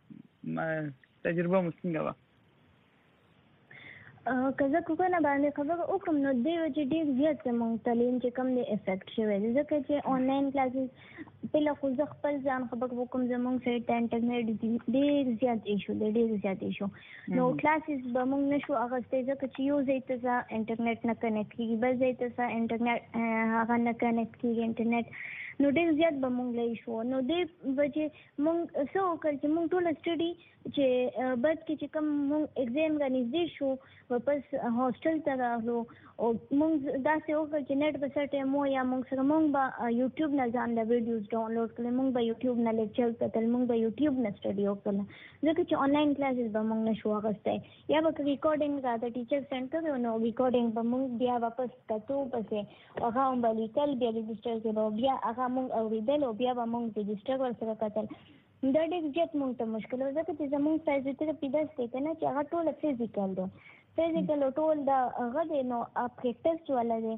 تجربه مو څنګه وه؟ که زه کوکنه باندې خبره وکړم نو دې وجې ډېر زیات زموږ تعلیم چې کوم دی افیکټ شوی دی، ځکه چې آنلاین کلاسز پهله خو زه خپل ځان خبر وکړم زموږ سایډ ته انټرنیټ ډېر زیات ایشو دی، ډېر زیات ایشو. نو کلاسز به موږ نشو اخیستی ځکه چې یو ځای ته ځه انټرنیټ نه کنیکټ کېږي، بل ځای ته ځه انټرنیټ هغه نه کنیکټ کېږي انټرنیټ، نو ډېر زیات به مونږ له شو. نو دې وجې مونږ څه وکړل چې مونږ ټوله سټډي چې بد کې چې کوم مونږ ایگزام را نږدې شو واپس هاسټل ته راغلو او مونږ داسې وکړل چې نیټ په سر ټایم و یا مونږ سره مونږ به یوټیوب نه ځان له ویډیوز ډاونلوډ کړل، مونږ به یوټیوب نه لیکچر کتل، مونږ به یوټیوب نه سټډي وکړله ځکه چې آنلاین کلاسز به مونږ نه شو اخیستی. یا به که ریکارډینګ را د ټیچر سینډ کړی نو ریکارډینګ به مونږ بیا واپس کتو، پسې هغه هم به لیکل، بیا رجسټر کې به بیا هغه مونږ اورېدل او بیا به مونږ رجسټر ورسره کتل. دا ډېر زیات مونږ ته مشکل و ځکه چې زمونږ فزیوتراپي داسې دی که نه چې هغه ټوله فزیکل دی، فزیکل او ټول دا هغه دی نو پریکټس والا دی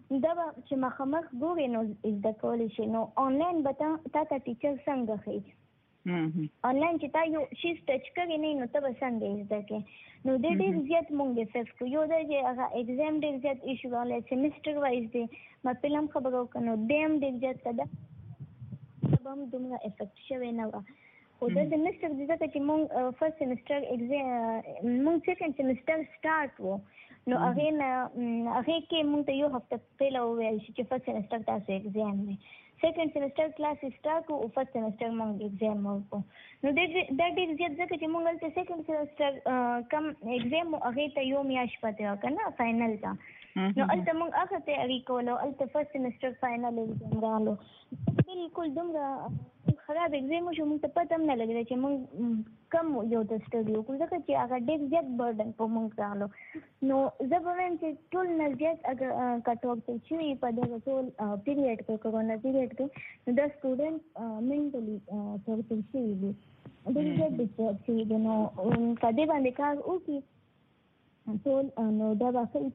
دا چې مخامخ ګورې نو زده کولی شي. نو آنلاین به تا ته ټیچر څنګه ښیي؟ آنلاین چې تا یو شي ټچ کړی نه نو ته به څنګه زده کوې؟ نو د ډېر زیات موږ ډیفیکس کوو. یو دا چې هغه ایګزام ډېر زیات ایشو راغلی سیمسټر وایز دی. ما پهله هم خبره وکړه نو دی هم ډېر زیات که ده به هم دومره افیکټ شوی نه وه. خو دا سیمسټر د ځکه چې موږ فرست سیمسټر ایګزام موږ سیکنډ سیمسټر سټارټ و نو هغې نه هغې کې موږ ته یو هفته پهله وویل شي چې فرست سیمسټر تاسو ایګزام دی. سیکنډ سیمسټر کلاس سټارټ او فرست سیمسټر موږ ایګزام ورکړو. نو دا ډېر زیات ځکه چې موږ هلته سیکنډ سیمسټر کم ایګزام و هغې ته یو میاشت پاتې وه که نه فاینل ته. نو هلته موږ هغه تیاري کوله. هلته فرست سیمسټر فاینل ایګزام راغلو. بلکل دومره خراب ایګزام وشو موږ ته پته هم نه لګېده چې موږ کم یو د سټډي وکړو ځکه چې هغه ډېر زیات برډن په موږ راغلو. نو زه به وایم چې ټول نه زیات اگر که ټورچر شوي په دغه ټول پیریډ کې کرونا پیریډ کې نو دا سټوډنټ منټلي ټورچر شوي دي ډېر زیات ډسټرب شوي دي. نو که دې باندې کار وکړي ټول نو دا به ښایي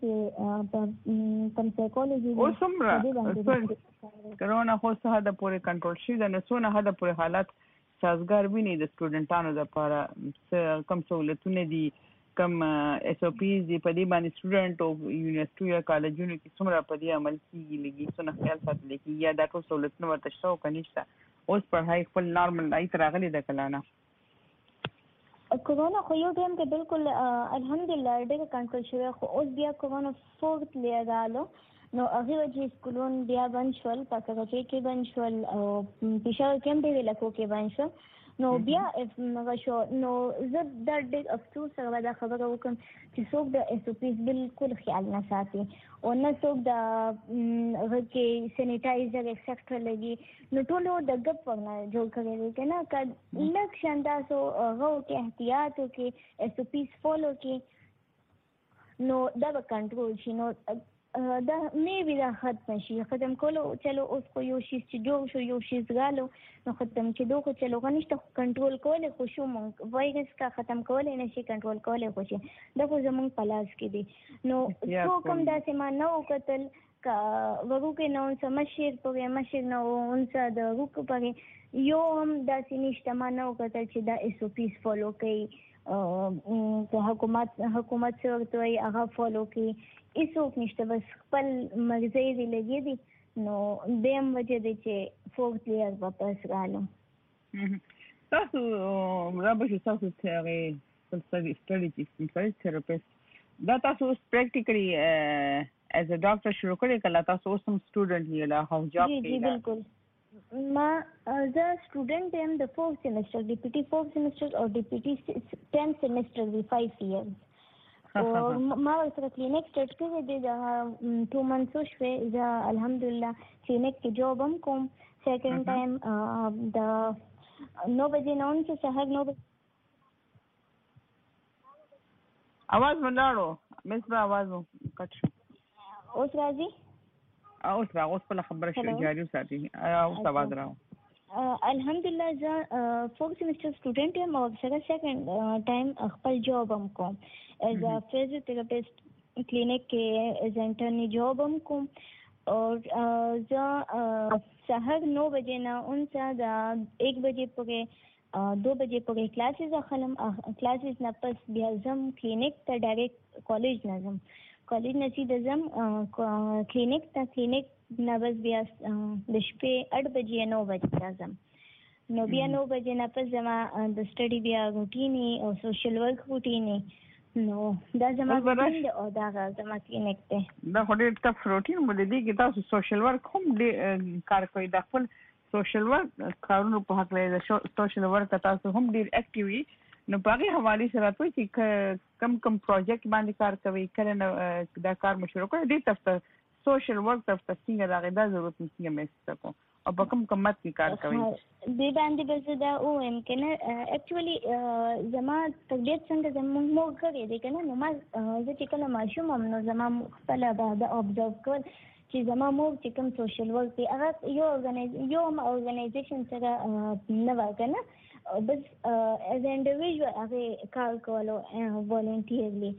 چې کم سایکالوجي اوس څومره کرونا خو څه حده پورې کنټرول شوي ده نو څونه حده پورې حالات سازګار ویني د سټوډنټانو دپاره کم سهولتونه دي کم ایس او پیز دي په دې باندې سټوډنټ او یونیورسټیو یا کالجونو کې څومره په دې عمل کېږي لږ څونه خیال ساتلی کېږي یا دا ټول سهولتونه ورته شته او که نشته؟ اوس پړهایي خپل نارمل لایف راغلی ده که لا نه؟ کورونا خو یو ټایم کې بالکل الحمدلله ډېره کنټرول شوې خو اوس بیا کورونا فورت لیئر راغلو نو هغې وجې سکولون بیا بند شول. په کراچۍ کې بند شول او پېښور کې هم ډېرې علاقو کې بند شول. نو بیا هغه شو نو زه دا ډېر افسوس سره دا خبره وکړم چې څوک د ایس او پیز بالکل خیال نه ساتي او نه څوک د هغه کې سینیټایزر ایکسټرا لګي. نو ټولو د ګپ ورنه جوړ کړی دی که نه که لږ شان تاسو هغه وکړئ احتیاط وکړئ ایس او پیز فالو کړئ نو دا به کنټرول شي. نو دا میبي دا ختم شي. ختم کولو چلو اوس خو یو شي چې جوړ شو یو شي زغالو نو ختم کېدو خو چلو ښه نشته خو کنټرول کولی خو شو مونږ وایرس کا ختم کولی نه شي کنټرول کولی خو شي دا خو زمونږ په لاس کې دی. نو څوک هم داسې ما نه وکتل که وروکې نه اونڅه مشر پرې مشر نه اونڅه د روکو پرې یو هم داسې نشته ما نه وکتل چې دا ایس او پیز فالو کوي که حکومت حکومت څه ورته وایي هغه فالو کوي هېڅوک نشته بس خپل مغزۍ دې لګې دي. نو دې هم وجه دی چې فورت لیئر واپس راغلم. تاسو رابه چې تاسو هغې خپل سټډي چې سټډي تھراپسټ دا تاسو اوس پریکټیکلي ایز ا ډاکټر شروع کړی که لا تاسو اوس هم سټوډنټ یې لا هاوس جاب کوي؟ جی بالکل ما زه سټوډنټ یم د فورث سیمسټر ډي پی ټي فورث سیمسټر او ډي پی ټي ټینث سیمسټر دی فایو ایئرز او ما ورسره کلینیک سټارټ کړی دی د ټو منث وشوې. زه الحمدلله کلینیک کې جاب هم کوم. سیکنډ ټایم د نو بجې نه اونڅه سهار نو بجې आवाज منډاړو مس به आवाज کټ شو. اوس راځي؟ اوس را اوس په خبره شو جاری وساتي اوس आवाज راو. الحمدلله زه فورث سیمسټر سټوډنټ یم او سره سیکنډ ټایم خپل جاب هم کوم ایز ا فزیوتھراپسٹ کلینیک کې ایز انټرنی جاب هم کوم. اور زه سهار نو بجې نه اونڅه د ایک بجې پورې دو بجې پورې کلاسز اخلم. کلاسز نه پس بیا ځم کلینیک ته ډایرکټ کالج نه ځم. کالج نه سیده ځم کلینیک ته. کلینیک نه بس بیا د شپې اټ بجې نو بجې راځم. نو بیا نو بجې نه پس زما د سټډي بیا روټینې او سوشل ورک روټینې نو دا زما روټین دی او دا زما کلینیک دی. دا خو ډېر ټف روټین مو دی کې تاسو سوشل ورک هم ډېر کار کوئ. د خپل سوشل ورک کارونو په هکله د سوشل ورک تاسو هم ډېر اکټیو وي نو په هغې حوالې سره راته وایي چې کم کم پروجیکټ باندې کار کوئ کله نه دا کار مو شروع کړی ډېر طرف ته سوشل ورک طرف ته څنګه راغی دا ضرورت مو څنګه محسوسه کوم او په کوم کوم مت کې کار کوئ؟ دې باندې به زه دا ووایم که نه اکچولي زما طبیعت څنګه زموږ مور کړی دی که نه نو ما زه چې کله ماشوم هم نو زما خپله به دا ابزرو کول چې زما مور چې کوم سوشل ورک دی هغه یو ارګنایز یو هم ارګنایزیشن سره نه وه که نه بس ایز انډیویژوال هغې کار کولو والنټیرلی.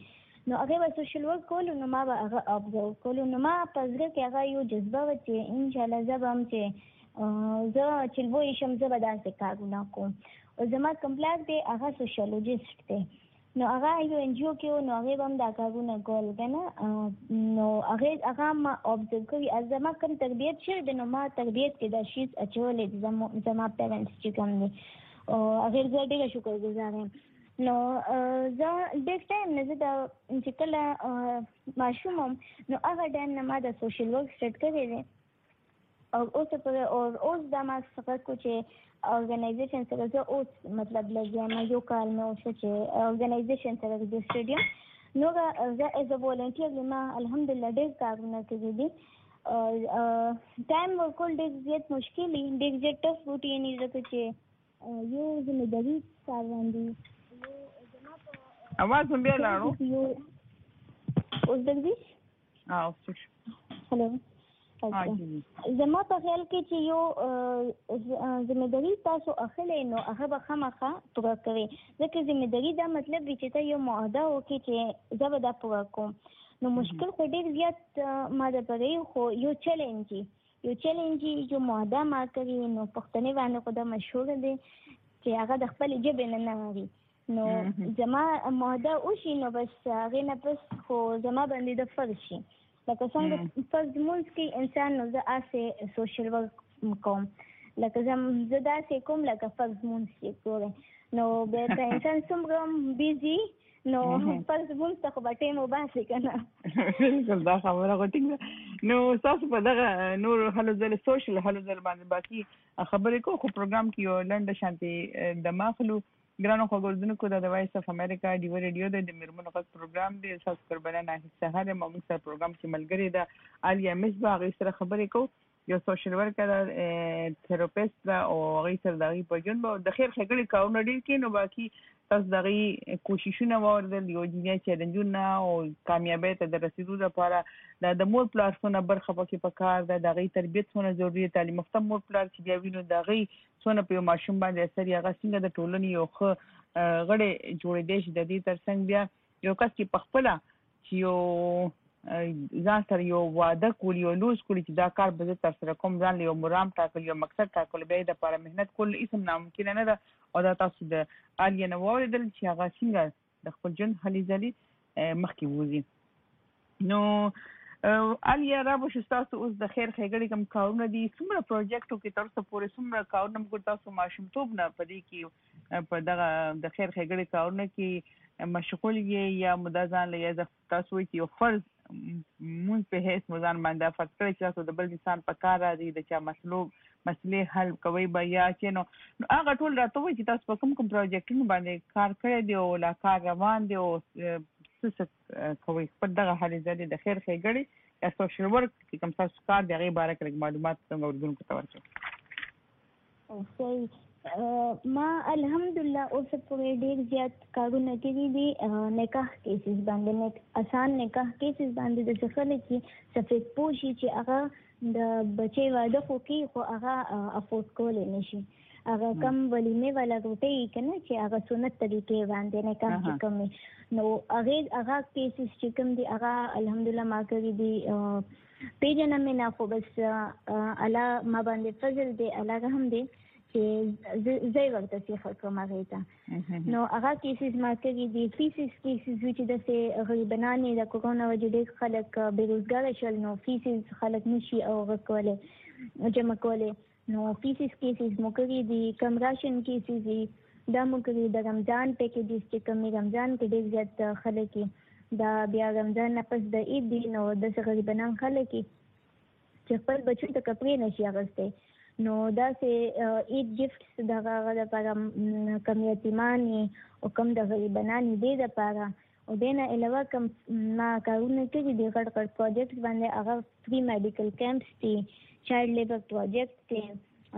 نو هغه به سوشل ورک کولو نو ما به هغه ابزرو کولو نو ما په زړه کې هغه یو جذبه و چې ان شاء الله زه به هم چې زه چې لوی شم زه به داسې کارونه کوم. او زما کوم پلار دی هغه سوشیولوژیسټ دی نو هغه یو ان جی او کې نو هغه هم دا کارونه کول کنه نو هغه هغه ما ابزرو کوي از زما کوم تربیت شوی دی نو ما تربیت کې دا شی اچولې زما زما پیرنټس چې کوم دي او هغه زه ډېر شکر گزار یم. نو زه ډېر ټایم نه زه دا چې کله ماشوم وم نو هغه ټایم نه ما د سوشل ورک سټارټ کړی دی او اوس په او اوس دا ما څه کو چې organization سره زه اوس مطلب لګیا یو کال مې اوس چې organization سره رجسټرډ یم نو زه ایز ا volunteer ما الحمدلله ډېر کارونه کړي دي. ټایم ورکول ډېر زیات مشکل دی ډېر زیات ټف بوټي یې ځکه چې یو ذمہداري کار باندې اواز هم بیا لاړو اوس درځي ها اوس هلو زما په خیال کې چې یو ذمہداري تاسو اخلئ نو هغه به خامخا پوره کوئ ځکه ذمہداري دا مطلب وي چې ته یو معاهده وکړې چې زه به دا پوره کوم نو مشکل خو ډېر زیات ما دپاره خو یو چیلنج یو چیلنج یو معاهده ما کړې نو پښتنې باندې خو دا مشهوره دی چې هغه د خپلې ژبې نه نه اوري نو زما معاهده وشي نو بس هغې نه پس خو زما باندې د فرض شي لکه څنګه فرض مونځ کې انسان نو زه هسې سوشل ورک کوم لکه زه زه داسې کوم لکه فرض مونځ چې ګورئ نو بیا که انسان څومره بیزي نو فرض مونځ ته خو به ټایم وباسي که نه بالکل دا خبره خو ټیک ده نو ستاسو په دغه نور هلو ځل سوشل هلو ځل باندې باقي خبرې کوو خو پروګرام کې یو لنډه شانتې دم اخلو. ګرانو خوږوردونکو دا د وایس اف امریکا ډیو ریډیو د میرمنو غږ پروګرام دی تاسو قربانه نه سهار مو موږ سره پروګرام کې ملګری ده الیا مصباح غي سره خبرې کوو یو سوشل ورکر تھراپیست دا او غي سره دغه په جون به د خیر خګړي کارونه ډیر کین نو باقي تاسو دغه کوششونه وردل یو جنیا چیلنجونه او کامیابی ته د رسیدو لپاره د مور پلاتفورم برخه پکې پکار ده دغه تربیت څونه ضروري تعلیم یافته مور پلار چې بیا وینو دغه څونه په ماشوم باندې اثر یې هغه څنګه د ټولنې یو ښه غړی جوړېدی شي د دې ترڅنګ بیا یو کس چې په خپله چې یو ځان سره یو واده کول یو لوز کړي چې دا کار به زه ترسره کوم ځان له یو مرام ټاکل یو مقصد ټاکل بیا یې دپاره محنت کول هېڅ هم ناممکنه نه ده او دا تاسو د الیا نه واورېدل چې هغه څنګه د خپل ژوند هلې ځلې مخکې وځي. نو الیا رابو چې تاسو اوس د خیر ښېګړې کوم کارونه دي څومره پروجیکټو کې تر اوسه پورې څومره کارونه موږ تاسو ماشومتوب نه په دې کې په دغه د خیر ښېګړې کارونه کې مشغول یې یا مو دا ځان له یا تاسو وایي چې یو فرض مونږ په هیڅ مو ځان باندې فرض کړی چې تاسو د بل انسان په کار راځي د چا مسلو مسلې حل کوئ به یا چې نو هغه ټول راته وایي چې تاسو په کوم کوم پروجیکټونو باندې کار کړی دی او لا کار روان دی او څه څه کوئ خپل دغه هلې ځلې د خیر ښېګړې یا سوشل ورک کې کوم تاسو کار دی هغې باره کې لږ معلومات څنګه اردوونکو ته ورکړئ. صحیح ما الحمدلله اوس پورې ډېر زیات کارونه کړي دي نکاح کیسز باندې آسان نکاح کیسز باندې د څه خلک چې سفید پوشي چې هغه د بچی واده خو کوي خو هغه افورډ کولی نه شي هغه کم ولیمې والا روټۍ که نه چې هغه سنت طریقې باندې نکاح چې کوم نو هغې هغه کیسز چې کوم دي هغه الحمدلله ما کړي دي پیژنم مې نه خو بس الله ما باندې فضل دی الله رحم دی چې زه یې ورته سیخه کړم هغې ته نو هغه کیسز ما کړي دي فیسز کیسز وي چې داسې غریبانان یې د کورونا وجې ډېر خلک بېروزګاره شول نو فیسز خلک نشي او هغه کولی جمع کولی نو فیسز کیسز مو کړي دي کم راشن کیسز دي دا مو کړي د رمضان پیکیجز چې کوم رمضان کې ډېر زیات خلک یې دا بیا رمضان نه پس د عید دی نو داسې غریبانان خلک یې چې خپل بچو ته کپړې نشي اخیستی نو داسې عید ګفټس د هغه دپاره کم یتیمان او کم د غریبانان دې دپاره او دې نه علاوه کم ما کارونه کړي دي غټ غټ پروجیکټس باندې هغه فری میډیکل کیمپس دي چایلډ لیبر پروجیکټ دی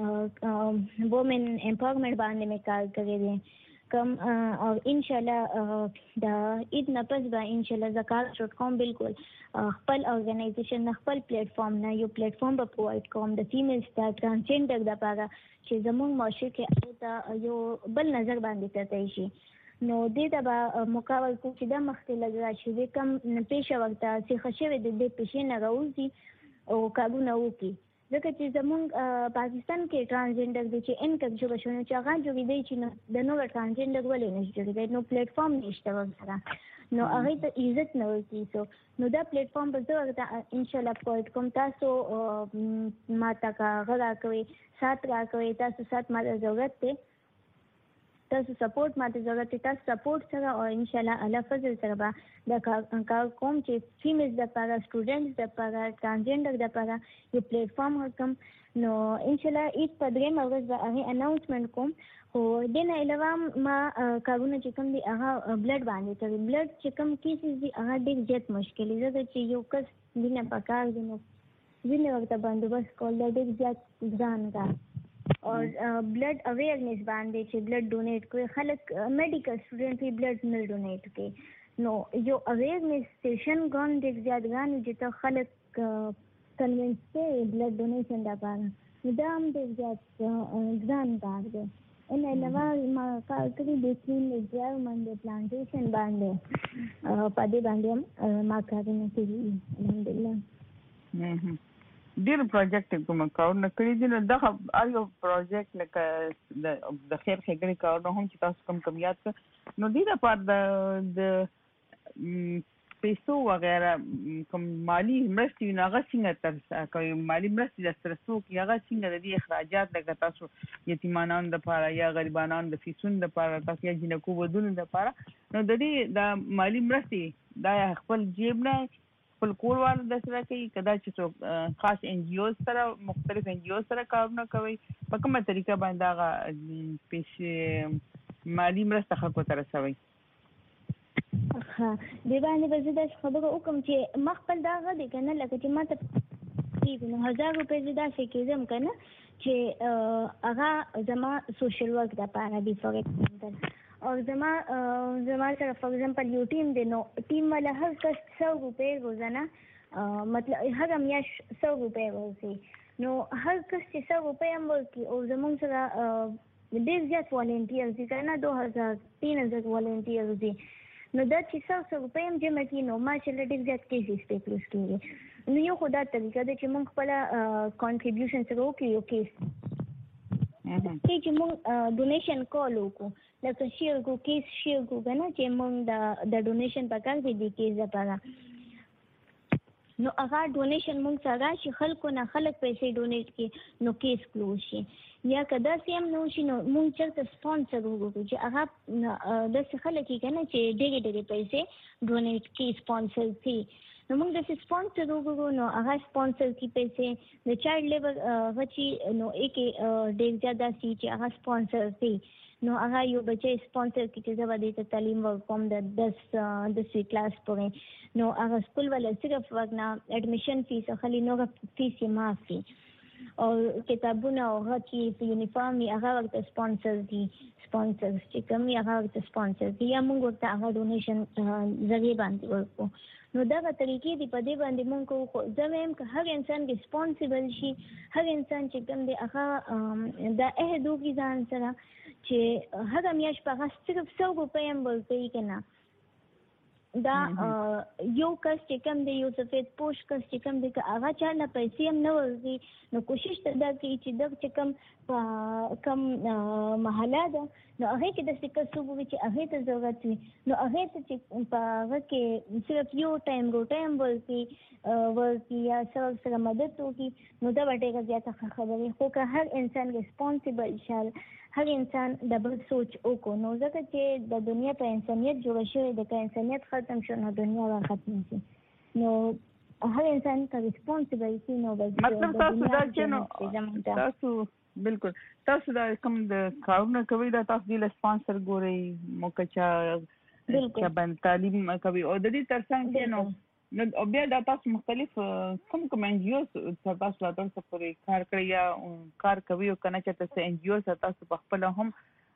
وومن امپاورمنټ باندې مې کار کړی دی کم او انشاءالله د عید نه پس به انشاءالله زکات ډاټ کام بالکل خپل ارګنایزیشن نه خپل پلیټفارم نه یو پلیټفارم به پرووایډ کوم د فیمیلز د ټرانسجنډر دپاره چې زموږ معاشره کې هغې ته یو بل نظر باندې کتلی شي نو دې ته به مقابل کو چې د مخکې لګ راشي د کم پیښه وخت چې خشوي د دې پیښې نه راوځي او کارونه وکړي ځکه چې زمونږ پاکستان کې ترانسجنډر دي چې انکم جوړ شونه چې هغه جوړې دی چې د نو ترانسجنډر ولې نه جوړې نو پلیټ فارم نشته ورسره نو هغه ته عزت نه ورکړي سو نو دا پلیټ فارم په ځای ان شاء الله پوهټ کوم تاسو ماته کا غلا کوي سات را کوي تاسو سات ماته ضرورت دی تاسو سپورټ ماته ضرورت دی تاسو سپورټ سره او ان شاء الله الله فضل سره به د کار کوم چې فیمیلز د لپاره سټوډنټس د لپاره ترانسجنډر د لپاره یو پلیټ فارم ورکم نو ان شاء الله ایت په درې مورز به هغه اناونسمنت کوم خو د نه علاوه ما کارونه چې کوم دي هغه بلډ باندې کوي بلډ چې کوم کیسز دي هغه ډېر زیات مشکل دي ځکه چې یو کس وینه پکار دي نو وینه ورته بندوبست کول ډېر زیات ځان کا اور بلڈ اویئرنیس باندې چې بلڈ ډونیټ کوي خلک میډیکل سټوډنټ وی بلڈ نه ډونیټ کوي نو یو اویئرنیس سیشن ګون د زیات غانو چې ته خلک کنوینس کوي بلڈ ډونیشن دا باندې دا هم د زیات ځان کار دی ان علاوه ما کار کوي د سین لګیاو باندې پلانټیشن باندې پدې باندې ما کارونه کوي الحمدلله ډیر پروجیکټ کوم کارونه کړی دي نو دغه ایو پروجیکټ لکه د خیر خګړي کارونه هم چې تاسو کوم کم یاد کړ نو دې لپاره د د پیسو وغیرہ کوم مالی مرستې نه غوښنه تر کوي مالی مرستې د سرسو کې هغه څنګه د دې اخراجات لکه تاسو یتیمانان د لپاره یا غریبانان د فیسون د لپاره تاسو یا جنکو ودون د لپاره نو د دې د مالی مرستې دا خپل جیب نه خپل کوروال د سره کوي کدا چې څوک خاص ان جی او سره مختلف ان جی او سره کارونه کوي په کومه طریقه باندې هغه پیسې مالی مرسته خلکو ته رسوي ها دی باندې به زه خبره وکم چې مخبل دا غدي کنه لکه چې ماته دې نو هزار روپے زدا شي کېزم کنه چې هغه زما سوشل ورک د پاره دی فور ایگزامپل اور زما زما سره فور ایگزامپل یو ټیم دی نو ټیم والا هر کس سو روپے روزانه مطلب هر میاش سو روپے ورسي نو هر کس چې سو روپے هم ورکي او زمونږ سره ډېر زیات والنټیرز دي کنه دو هزار تین هزار والنټیرز دي نو دا چې سو سو روپے هم جمع کړي نو ماشاءالله ډېر زیات کیسز په کلوز کېږي نو یو خدا طریقه ده چې موږ خپل کنټریبیوشن سره وکړو یو کیس کې چې موږ ډونیشن کول وکړو لکه شیر کو کیس شیر کو کنه چې موږ د د ډونیشن پکار دي د کیس لپاره نو هغه ډونیشن موږ سره شي خلکو نه خلک پیسې ډونیټ کړي نو کیس کلوز شي یا کدا سیم نو شي نو موږ چرته سپانسر وګورو چې هغه د څه خلک کنه چې ډېرې ډېرې پیسې ډونیټ کړي سپانسر شي نو موږ د سپانسر وګورو نو هغه سپانسر کی پیسې د چایلډ لیبر غچي نو کې ډېر زیاده سي چې هغه سپانسر شي نو هغه یو بچي سپانسر کی چې زما د تعلیم ورکوم د دس د سی کلاس پورې نو هغه سکول ولا صرف ورنه اډمیشن فیس خالي نو فیس یې معافي او کتابونه او غچي یونیفارم هغه ورته سپانسر دي سپانسر چې کوم هغه ورته سپانسر دي یا موږ ورته هغه ډونیشن ذریعہ باندې ورکو نو دا طریقې دی په دې باندې موږ خو زموږ که هر انسان ریسپانسیبل شي هر انسان چې کوم دی هغه دا اهدو کې ځان سره چې هغه میاش په صرف سو روپے هم ورکوي کنه دا یو کس چې کوم دی یو سفید پوش کس چې کوم دی که هغه چاله پیسې هم نه ورځي نو کوشش ته دا کوي چې دا چې کوم کم محله ده نو هغه کې د څه کس وګوري چې هغه ته ضرورت وي نو هغه ته چې په هغه کې صرف یو ټایم روټه هم ورکړي ورکړي یا سره سره مدد وکړي نو دا به ډېره زیاته خبرې خو که هر انسان ریسپانسیبل شال هر انسان ډبل سوچ وکړو نو ځکه چې د دنیا په انسانیت جوړه شوې ده که انسانیت ختم شو نو دنیا به ختم شي نو هر انسان که ریسپانسیبل شي نو مطلب تاسو دا چې نو تاسو بالکل تاسو دا کوم د کارونه کوي دا تاسو د سپانسر ګوري موکه چې چې باندې تعلیم کوي او د دې ترڅنګ چې نو نو بیا دا تاسو مختلف کوم کوم ان جی او تاسو لا تاسو پرې کار کوي یا کار کوي او کنه چې تاسو ان جی او تاسو په خپل هم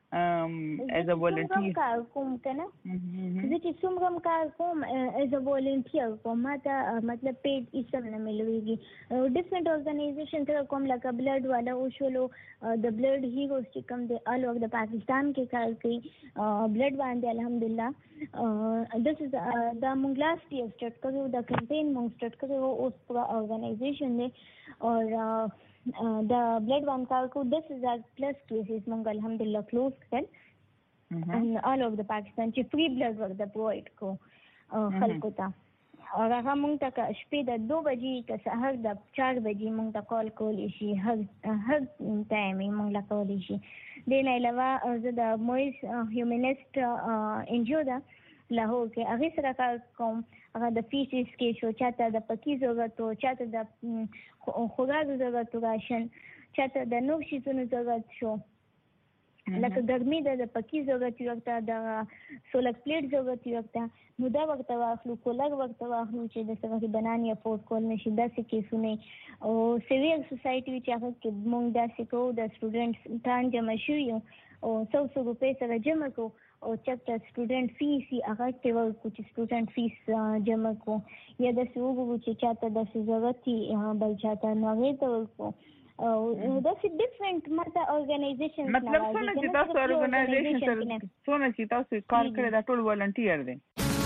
um as a volunteer کار کوم کنه زه چې څومره کار کوم as a volunteer کوم ماته مطلب پیډ هیڅ نه ملويږي ډیفرنٹ ارګنایزیشن سره کوم لکه بلډ والا او شولو د بلډ هیروز چې کوم دی آل اوور د پاکستان کې کار کوي بلډ باندې الحمدلله دس از دا مونږ لاست ایئر سٹارټ کړو دا کمپین مونږ سٹارټ کړو اوس پورا ارګنایزیشن دی او د بلډ وان کار کو دس هزار پلس کیسز مونږ الحمدلله کلوز کړل ان آل اوور د پاکستان چې فری بلډ ورک د پرووایډ کو خلکو ته او هغه مونږ ته شپې د دو بجې که سهار د چار بجې مونږ ته کال کولی شي هر هر ټایم یې مونږ له کولی شي دې نه علاوه زه د مویز هیومنسټ انجیو ده لاهور کې هغې سره کار کوم هغه د فیسز کې شو چاته د پکې ضرورت و چاته د خوراک ضرورت و راشن چاته د نور شیزونو ضرورت شو لکه ګرمي ده د پکې ضرورت ورته د سولر پلیټ ضرورت ورته نو دا ورته واخلو کولر ورته واخلو چې د څه غریبانان یې افورډ کول نشي داسې کیسونه او سیویر سوسایټي چې هغه کې موږ داسې کوو د سټوډنټس تان جمع شوي یو او څو څو روپۍ سره جمع کوو او چېرته سټوډنټ فیس یې هغه کې ورکړو چې سټوډنټ فیس جمع کړو یا داسې وګورو چې چاته داسې ضرورت وي بل چاته نو هغې ته ورکړو او داسې ډفرنټ ماته ارګنایزیشنز مطلب څونه چې تاسو ارګنایزیشن سره څونه چې تاسو کار کړی دا ټول والنټیر دی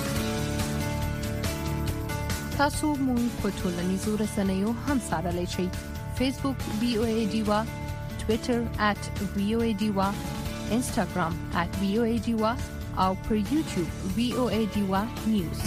تاسو مونږ په ټولنیزو رسنیو هم سره شئ فیسبوک وی او ای ډیوا ټویټر at وی او ای ډیوا Instagram at V O A D W A او پر YouTube V O A D W A News.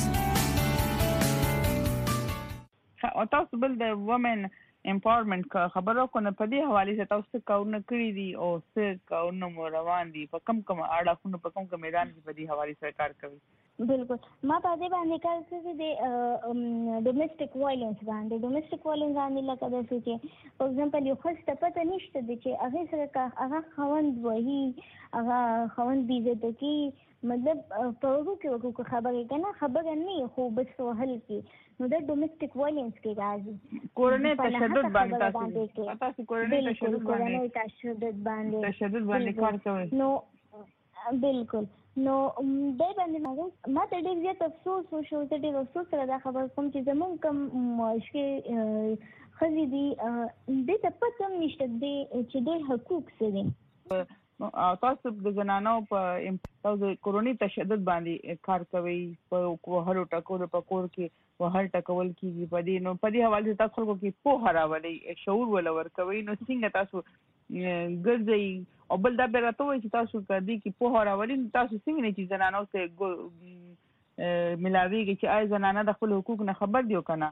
او تاسو بل د وومن امپاورمنت خبرو کو نه پدې حواله ته تاسو کارونه کړی دي او څه کارونه مو روان دي په کم کم اړه په کم کم میدان کې پدې حواله سره کار کوي بالکل ما په دې باندې کار کوي د ډومېسټک وایلنس باندې ډومېسټک وایلنس باندې لکه د څه چې فور ایگزامپل یو خاص پته نشته د چې هغه سره هغه خوند وایي هغه خوند بي عزت کی مطلب په وګو کې وګو خبرې کنه خبره نه خو بس وهل کې نو د ډومېسټک وایلنس کې راځي کورنۍ تشدد باندې تاسو تاسو کورنۍ تشدد باندې تشدد باندې تشدد باندې کار کوي نو بالکل نو دای باندې ما ته ډېر زیات افسوس وشو چې ډېر افسوس سره دا خبر کوم چې زمونږ کوم معاشرې ښځې دي دې ته پته هم نشته دی چې دوی حقوق څه دي تاسو د زنانو په تاسو کورونی تشدد باندې کار کوي په هر ټکور په کور کې وهر ټکول کیږي په دې نو په دې حواله تاسو خلکو کې په هراولي شعور ولور کوي نو څنګه تاسو ګرځي او بل دا به راته وي چې تاسو کدي کې په هراولي تاسو څنګه نه چې زنانو ته ملاويږي چې آی زنانه د خپل حقوق نه خبر دیو کنه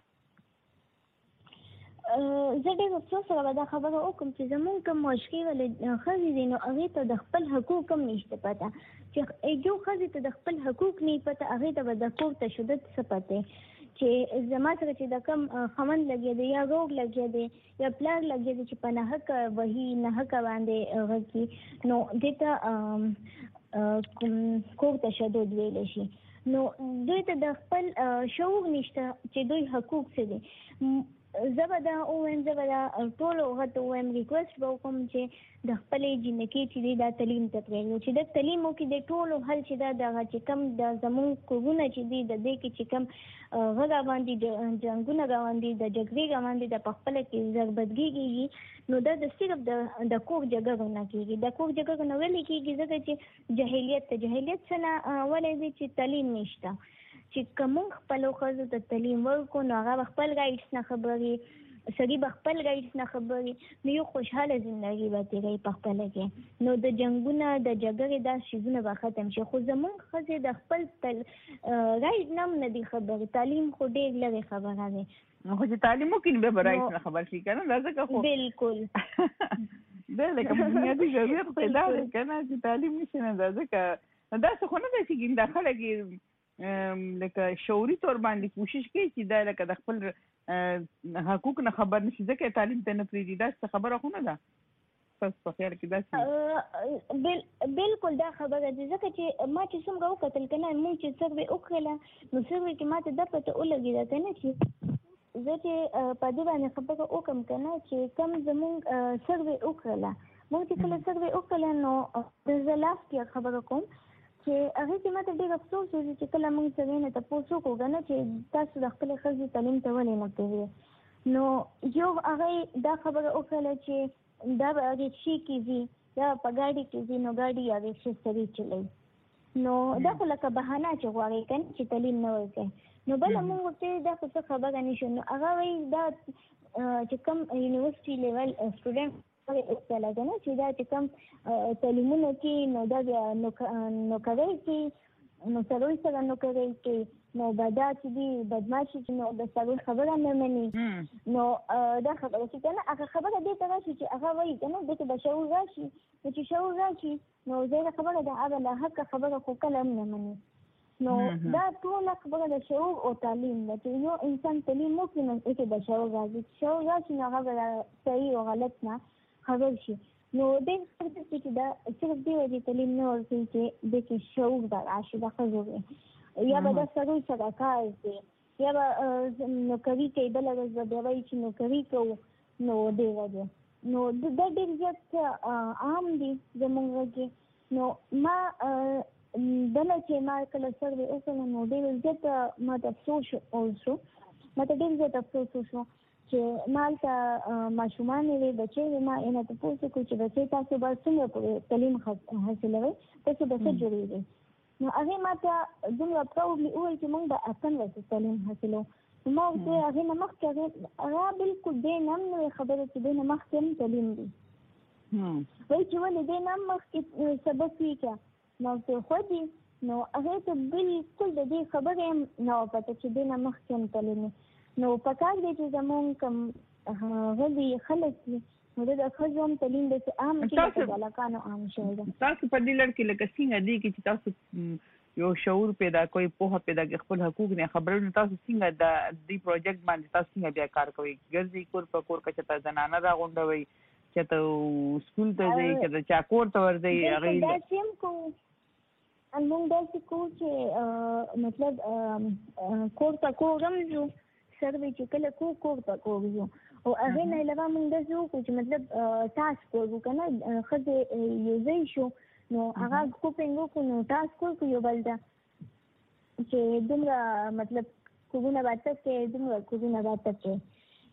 زه ډېر افسوس سره دا خبره وکړم چې زمونږ کوم مشکل ولې ښځې دي نو هغې ته د خپل حقوق هم نشته پته چې یو ښځې ته د خپل حقوق نه پته هغې ته به د کور تشدد څه پته چې زما سره چې د کم خمند لګیا دی یا روغ لګیا دی یا پلار لګیا دی چې په ناحقه وهي ناحقه باندې غږي نو دې ته کور تشدد ویلی شي نو دوی ته د خپل شعور نشته چې دوی حقوق څه دي زه به دا ووایم زه به دا ټولو هغه ته ووایم ریکویسټ به وکړم چې د خپلې جینکۍ چې دی دا تعلیم ته پرېږدو چې د تعلیم وکړي د ټولو حل چې دا دغه چې کوم د زمونږ کورونه چې دي د دې کې چې کوم هغه روان دي جنګونه روان دي د جګړې روان دي د په خپله کې ضربتګي کېږي نو دا د صرف د د کور جګړو نه کېږي د کور جګړو نه ولې کېږي ځکه چې جهلیت ته جهلیت څه نه ولې دی چې تعلیم نشته چې کوم خپل ښځو ته تعلیم ورکړو نو هغه خپل رایټس نه خبري سړي به خپل رایټس نه خبري نو یو خوشحاله ژوندګي به تېروي په خپله کې نو د جنګونه د جګړې دا شیزونه به ختم شي خو زمونږ ښځې د خپل رایټ نه هم نه دي خبرې تعلیم خو ډېر لرې خبره دی خو چې تعلیم وکړي بیا به رایټس نه خبر شي که نه دا ځکه خو بالکل دا لکه بنیادي ضرورت پیدا دی که نه چې تعلیم نشي نه دا ځکه داسې خو نه دی چې دا خلک لکه شعوري طور باندې کوشش کوي چې دا لکه د خپل حقوق نه خبر نشي ځکه تعلیم ته نه پرېږدي دا خبره خو نه ده تاسو په خیال کې داسې بالکل دا خبره ده ځکه چې ما چې څومره وکتل که نه مونږ چې سروې وکړله نو سروې کې ما ته دا پته ولګېده که نه چې زه چې په دې باندې خبره وکړم که نه چې کوم زمونږ سروې وکړله موږ چې کله سروې وکړل نو د لاست کې خبره کوم چې هغه کې ماته ډېر افسوس و چې کله موږ سروې نه تاسو وکړو نه چې تاسو د خپل ښځې تعلیم ته ولې نه کوي نو یو هغه دا خبره وکړه چې دا به رکشې کې ځي دا په ګاډي کې ځي نو ګاډي یا رکشې سړي چلوي نو دا خو لکه بهانه چې غواړي کنه چې تعلیم نه ورکوي نو بله موږ ورته دا خو څه خبره نه شو نو هغه وایي دا چې کوم یونیورسټي لیول سټوډنټ وکړه کنه چې دا چې کوم تعلیمونه کې نو دا نو کوي کې نو سروي سره نو کوي کې نو دا چې دی بدمعشي چې نو د سروي خبره نه مني نو دا خبره چې کنه هغه خبره دې ته راشي چې هغه وایي کنه د ته بشو راشي چې شو راشي نو زه خبره دا هغه له حق خبره خو کلم نه مني نو دا ټول خبره د شعور او تعلیم ده چې یو انسان تعلیم وکړي نو چې د شعور راځي شعور راشي نو هغه صحیح او غلط نه خبر شي نو د دې چې دا صرف دی چې تعلیم نه ورته چې د کې شعور دا راشي دا خبره یا به د سروي سره کار کوي یا به نوکري کوي بل ورځ به وایي چې نوکري کوو نو دی وځي نو د ډېر زیات عام دي زموږ کې نو ما دله چې ما کله سروي وکړه نو ډېر زیات ما ته افسوس وشو ما ته ډېر زیات افسوس وشو چې مالته ماشومان وي بچي ما یې نه تاسو کو چې بچي تاسو به څنګه تعلیم حاصلوي تاسو به څه جوړیږي نو هغه ماته دومره پراوډلی وایي چې موږ به اتن ورته تعلیم حاصلو ما ورته هغه نه مخکې هغه بالکل دې نه نوې خبره چې دې نه مخکې تعلیم دي وایي چې ولې دې نه مخکې سبق وکړه نو ته خو دې نو هغه ته بالکل د دې خبرې نه پته چې دې نه مخکې تعلیم نو پکار دی چې زمونږ کوم غلي خلک دي نو د ښځو هم تعلیم د عام چې د علاقانو عام شوی ده تاسو په دې لړ کې لکه څنګه دی چې تاسو یو شعور پیدا کوئ پوهه پیدا کوئ خپل حقوق نه خبرونه تاسو څنګه د دې پروژیکټ باندې تاسو څنګه بیا کار کوئ ګرځي کور په کور کې چې زنانه راغونډوي چې ته سکول ته ځي چې د چاکور ته ورځي هغه دا سیم کو موږ داسې کوو چې مطلب کور په کور هم ځو سروي چې کله کو کور په کور ځو او هغه نه علاوه موږ د زو کو چې مطلب تاسو کوو کنه خځه یو ځای شو نو هغه کوپینګ کو نو تاسو کو یو بل دا چې دومره مطلب کوونه باندې کې دومره کوونه باندې کې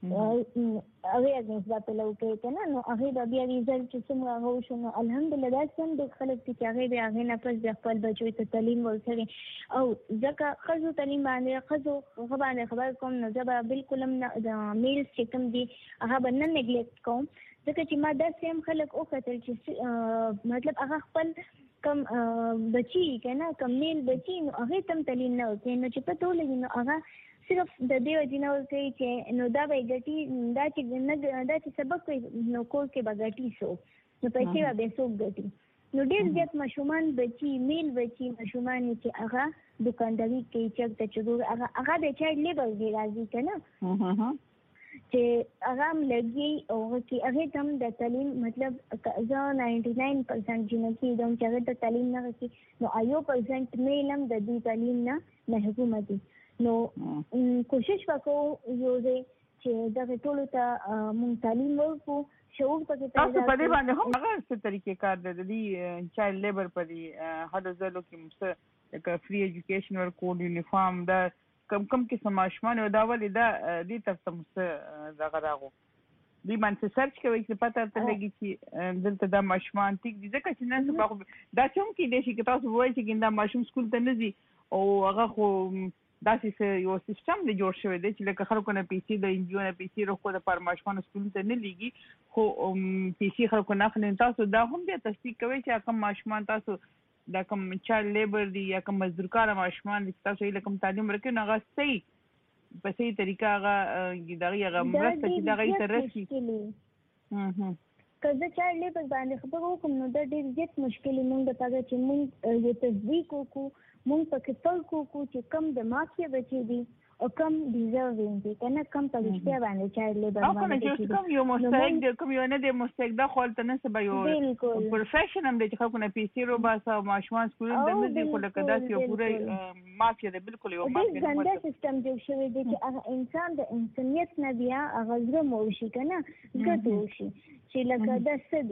هغه اګنس دا په لو کې کنه نو هغه بیا ریزلټ چې څنګه هو شو نو الحمدلله دا څنګه د خلک چې هغه بیا هغه نه پس د خپل بچو ته تعلیم ورسوي او ځکه خزو تعلیم باندې خزو خو باندې خبر کوم نو زه به بالکل هم د میل چې کوم دي هغه باندې نیګلیکټ کوم ځکه چې ما دا سیم خلک او کتل چې مطلب هغه خپل کم بچی کنه کم میل بچی نو هغه تم تعلیم نه ورکوي نو چې پته ولګي نو هغه صرف د دې وجه نه ورکوي چې نو دا به ګټي دا چې نه دا چې سبق کوي نو کور کې به ګټي سو نو پیسې به څوک ګټي نو ډېر زیات ماشومان بچي میل بچي ماشومان چې هغه دکانداري کوي چې چې هغه هغه د چایلډ لیبر دی راځي کنه چې هغه لګي او چې هغه تم د تعلیم مطلب زه نائنټي نائن پرسنټ جنکی دوم چې هغه د تعلیم نه کوي نو ایو پرسنټ میلم د دې تعلیم نه محروم دي نو کوشش وکړو یو چې دا ټول ته مونږ تعلیم ورکو شعور پکې تاسو په دې باندې هم هغه څه طریقې کار د دې چایلډ لیبر په دې هدا زلو کې مس یک فری ایجوکیشن ورکو یونیفارم دا کم کم کې سماشمان او دا ولې دا دې تاسو مس دغه راغو دې باندې سرچ کوي چې پته ته لګي چې دلته دا ماشومان ټیک دي ځکه چې نن سبا دا چوم کې دي چې تاسو وایي چې دا ماشوم سکول ته نه ځي او هغه خو دا چې یو سیستم دی جوړ شوی دی چې لکه خلکو نه پیسې د انجیو نه پیسې روخو د پرماشمان سکول ته نه لګي خو پیسې خلکو نه اخلي تاسو دا هم بیا تصدیق کوي چې کوم ماشومان تاسو دا کوم چایلډ لیبر دی یا کوم مزدور کار ماشومان دي تاسو یې کوم تعلیم ورکړي نو هغه صحیح په صحیح طریقه هغه دغه هغه مرسته چې دغه یې ترسي هم که زه چایلډ لیبر باندې خبرې وکړم نو دا ډېر زیات مشکل مونږ د پاره چې مونږ یو تصدیق وکړو مونږ پکې فرق وکړو چې کم د مافیا بچي دي او کم ډیزرvinګ دي کنه کم په رښتیا باندې چایلډ لیبر باندې چې کوم یو مستحق دی کوم یو نه دی مستحق دا خپل ته نه سبا یو پروفیشن هم دی چې خلکو نه پیسې رو باسه ماشومان سکول ته نه دي خو لکه داسې یو پوره مافیا دی بالکل یو مافیا دی دا سیستم جوړ شوی دی چې هغه انسان د انسانیت نه بیا هغه زړه مو شي کنه ګټو شي چې لکه دا څه دي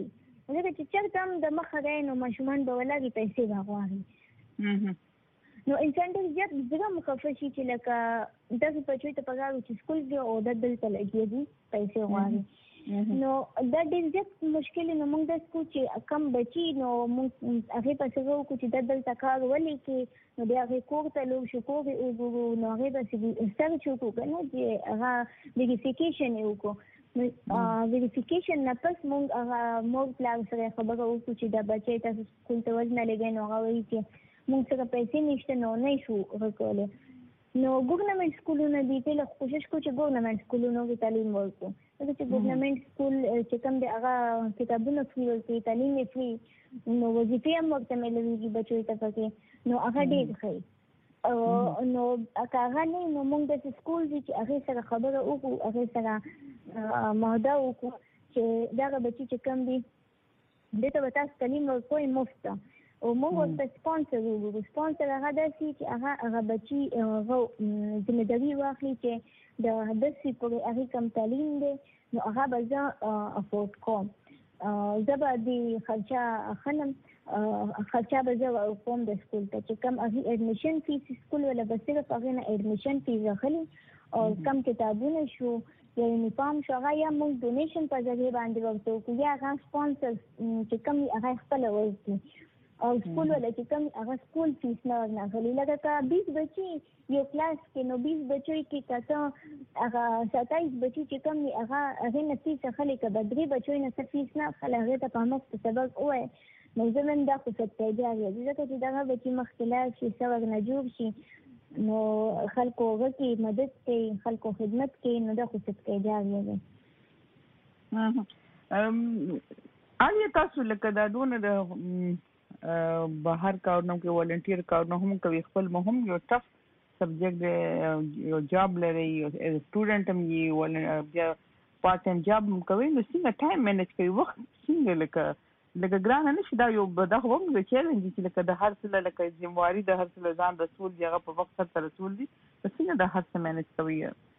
ځکه چې چېرته هم د مخه دی نو ماشومان به ولاړې پیسې به غواړي. نو انسان ډېر زیات زړه مخفه شي چې لکه داسې بچوي ته پکار وي چې سکول ځي او دا دلته لګېږي پیسې غواړي. نو دا ډېر زیات مشکل نو موږ داسې کوو چې کم بچي نو موږ هغې پسې وکړو چې دا دلته کار ولې کړي نو بیا هغې کور ته لوړ شو کور یې وګورو نو هغې پسې سرچ وکړو که نه چې هغه ویریفیکیشن یې وکړو. نو ویریفیکیشن نه پس موږ هغه مور پلار سره خبره وکړو چې دا بچی تاسو سکول ته ولې نه لګئ نو هغه وایي چې موږ سره پیسې نشته نو نه شو ورکولی. نو ګورنمنټ سکولونه دي ته لږ کوشش کوو چې ګورنمنټ سکولونو کې تعلیم ورکړو ځکه چې ګورنمنټ سکول چې کوم دی هغه کتابونه فري ورکوي تعلیم یې فري نو وظیفې هم ورته میلوېږي بچو ته پکې نو هغه ډېر ښه نو که هغه نه نو موږ داسې سکول دي چې هغې سره خبره وکړو هغې سره معاهده وکړو چې دغه بچي چې کوم دي دې ته به تاسو تعلیم ورکوئ مفت ته او موږ ورته سپانسر وګورو. سپانسر هغه داسې چې هغه هغه بچي هغه ذمهداري واخلي چې د داسې پورې هغې کوم تعلیم دی نو هغه به زه افورډ کوم زه به د خرچه اخلم خرچه به زه ورکوم د سکول ته چې کوم هغې اډمیشن فیس سکول والا به صرف هغې نه اډمیشن فیس اخلي او کم کتابونه شو یا یونیفارم شو هغه یا موږ ډونیشن په ذریعې باندې ورته وکړو یا هغه سپانسر چې کوم هغه خپله ورکړي او سکول والا چې کوم هغه سکول فیس نه ورنه اخلي. لکه که بیس بچي یو کلاس کې نو بیس بچیو کې که څه هغه ستایس بچي چې کوم دي هغه هغې نه فیس اخلي که به درې بچیو نه څه فیس نه اخلي هغې ته په مفت سبق ووایي نو زه نن دا خو صدقه جاریه دي ځکه چې دغه بچي مخکې لاړ شي څه ورنه جوړ شي نو خلکو هغه کې مدد کوي خلکو خدمت کوي نو دا خو صدقه جاریه دی. آیا تاسو لکه دا دونه د بهر کارونه کې والنټیر کارونه هم کوي خپل مهم یو ټف سبجیکټ یو جاب لري یو سټوډنټ هم یې بیا پارت ټایم جاب هم کوي نو څنګه ټایم مینج کوي وخت څنګه لکه لکه ګرانه نه شي دا یو دا خو هم د چیلنج چې لکه د هر څه لکه ذمہواري د هر څه ځان رسول دی هغه په وخت سره رسول دي څنګه د هر څه مینج کوي.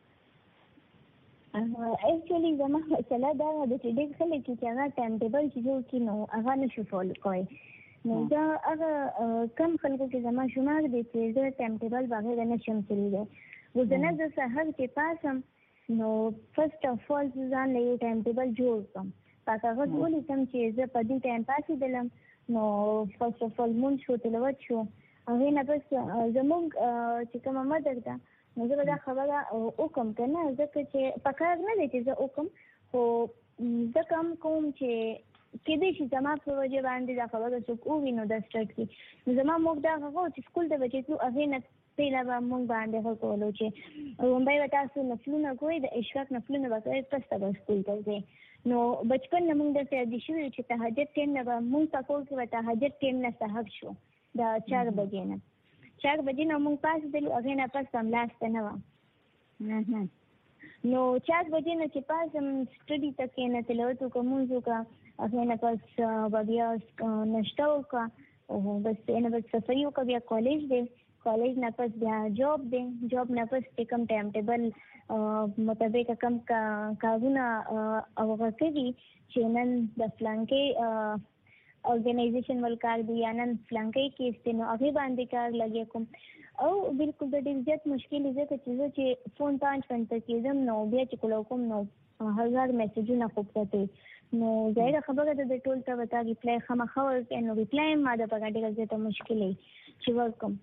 اکچولی زما مسله دا ده چې ډېر خلک چې هغه ټایم ټیبل چې جوړ کړي نو هغه نشي فالو کوی نو دا هغه کم خلکو کې زما شمار دی چې زه ټایم ټیبل بغیر نه شم تللی. روزانه زه سهار چې پاسم نو فرسټ اف اول زه ځان له یو ټایم ټیبل جوړ کړم په کاغذ ولیکم چې زه په دې ټایم پاسېدلم نو فرسټ اف اول مونځ شو تلاوت شو هغې نه بس زموږ چې کومه مدر ده نو زه به دا خبره وکړم که نه ځکه چې په کار نه دی چې زه وکړم خو زه کم کوم چې کېدای شي زما په وجه باندې دا خبره څوک وویني نو دا سټارټ کړي نو زما موږ دا هغه چې سکول ته به چې تلو هغې نه پهله به موږ باندې هغه کولو چې لومړی به تاسو نفلونه کوئ د اشفاق نفلونه به کوئ پس ته به سکول ته ځئ نو بچپن نه موږ داسې عادي شوي یو چې تهجد ټایم نه به موږ په کور کې به تهجد ټایم نه سحر شو د چار بجې نه چار بجې نه موږ پاسېدلو هغې نه پس هملاسته نه وه نو چار بجې نه چې پاس هم سټډي ته کښېنه تلاوت وکړه مونځ وکړه هغې نه پس به بیا نشته وکړه او بس نه بس سفري وکړه بیا کالج دی کالج نه پس بیا جاب دی جاب نه پس چې کوم ټایم ټیبل مطابق کوم کارونه هغه کوي چې نن د فلانکې ارګنایزیشن ول کار دی یا نن فلانکې کیس دی نو هغې باندې کار لګیا کوم او بالکل د ډېر زیات مشکل دی ځکه چې زه چې فون پانچ منټه کېږم نو بیا چې کله کوم نو هزار میسجونه خو پرته نو ظاهره خبره ده د ټول ته به تا ریپلای خامخا ورکړې نو ریپلای هم ما دپاره ډېره زیاته مشکل وي چې ورکړم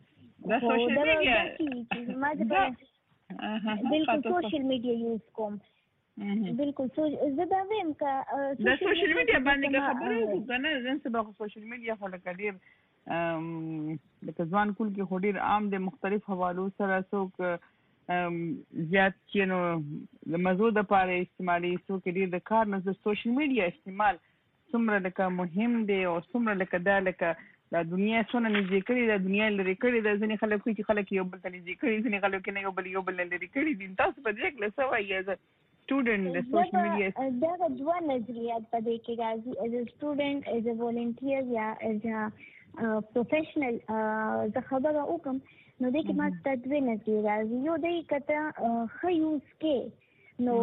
بالکل سوشل میډیا یوز کوم بالکل زه دا وایم که د سوشل میډیا باندې که خبرې وکړو که نه نن سبا خو سوشل میډیا خو لکه ډېر لکه ځوان کول کې خو ډېر عام دی مختلف حوالو سره څوک زیات چې نو د مزو دپاره استعمالي څوک یې ډېر د کار نه د سوشل میډیا استعمال څومره لکه مهم دی او څومره لکه دا لکه دا دنیا څونه نږدې کړې ده دنیا لرې کړې ده ځینې خلک وایي چې خلک یو بل ته نږدې کړي ځینې خلک یې نه یو بل یو بل نه لرې کړي دي تاسو په دې کله څه وایي ایز ا سټوډنټ د سوشل میډیا دغه دوه نظریات په دې کې راځي ایز ا سټوډنټ ایز ا والنټیر یا ایز ا پروفیشنل زه خبره وکړم نو دې کې ما ته دوه نظریې راځي یو دی که ته ښه یوز کې نو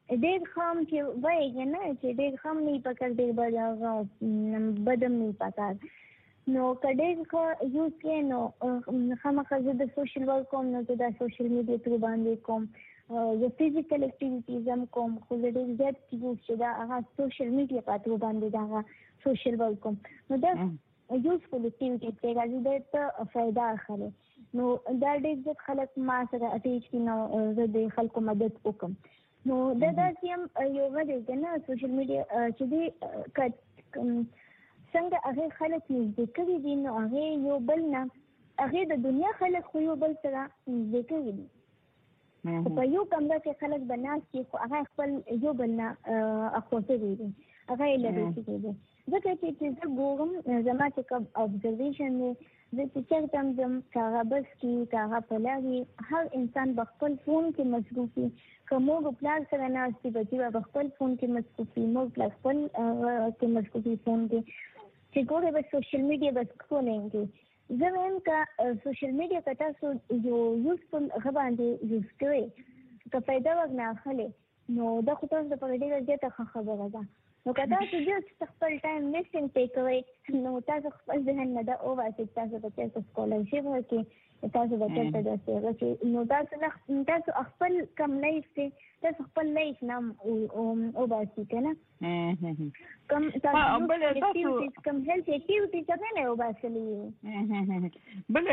ډېر خام چې وایي نه چې ډېر خام نه پکړ ډېر بد بدم نه پکړ نو کډې ښه یوز کړئ نو خامخا زه د سوشل ورک کوم نو زه د سوشل میډیا تر باندې کوم زه فزیکل اکټیویټیز هم کوم خو زه ډېر زیات یوز چې دا هغه سوشل میډیا په تر باندې دا هغه سوشل ورک کوم نو دا یوزفل اکټیویټیز دی راځي د ته فایده اخلي نو دا ډېر زیات خلک ما سره اټیچ دي نو زه د خلکو مدد وکړم نو دا داسې هم یو غږ دی نه سوشل میډیا چې دی څنګه هغه خلک نږدې کړي دي نو هغه یو بل نه هغه د دنیا خلک خو یو بل سره نږدې کړي دي خو په یو کمره کې خلک به ناست دي خو هغه خپل یو بل نه اخوته دي هغه یې لري دي ځکه چې زه ګورم زما چې کوم ابزرویشن دی زه چې چېرته هم ځم که هغه بس کې که هغه په لار وي هر انسان به خپل فون کې مصروف وي که مور پلار سره ناست وي بچي به خپل فون کې مصروف وي مور پلار خپل کې مصروف وي فون کې چې ګوره به سوشل میډیا به سکرولینګ کې زه وایم که سوشل میډیا که تاسو یو یوزفل هغه باندې یوز کوئ که فایده ورنه اخلئ نو دا خو تاسو لپاره ډېره زیاته ښه خبره ده نو که تاسو جست خپل ټایم ویسټینګ پې کوئ نو تاسو خپل ذهن نه دا وباسئ تاسو به چېرته سکالرشپ ورکړي تاسو به چېرته داسې هغه چې نو تاسو نه تاسو خپل کم لایف دی تاسو خپل لایف نه وباسئ که نه کم تاسو اکټیویټیز کم هیلث اکټیویټیز هغه نه وباسلي بل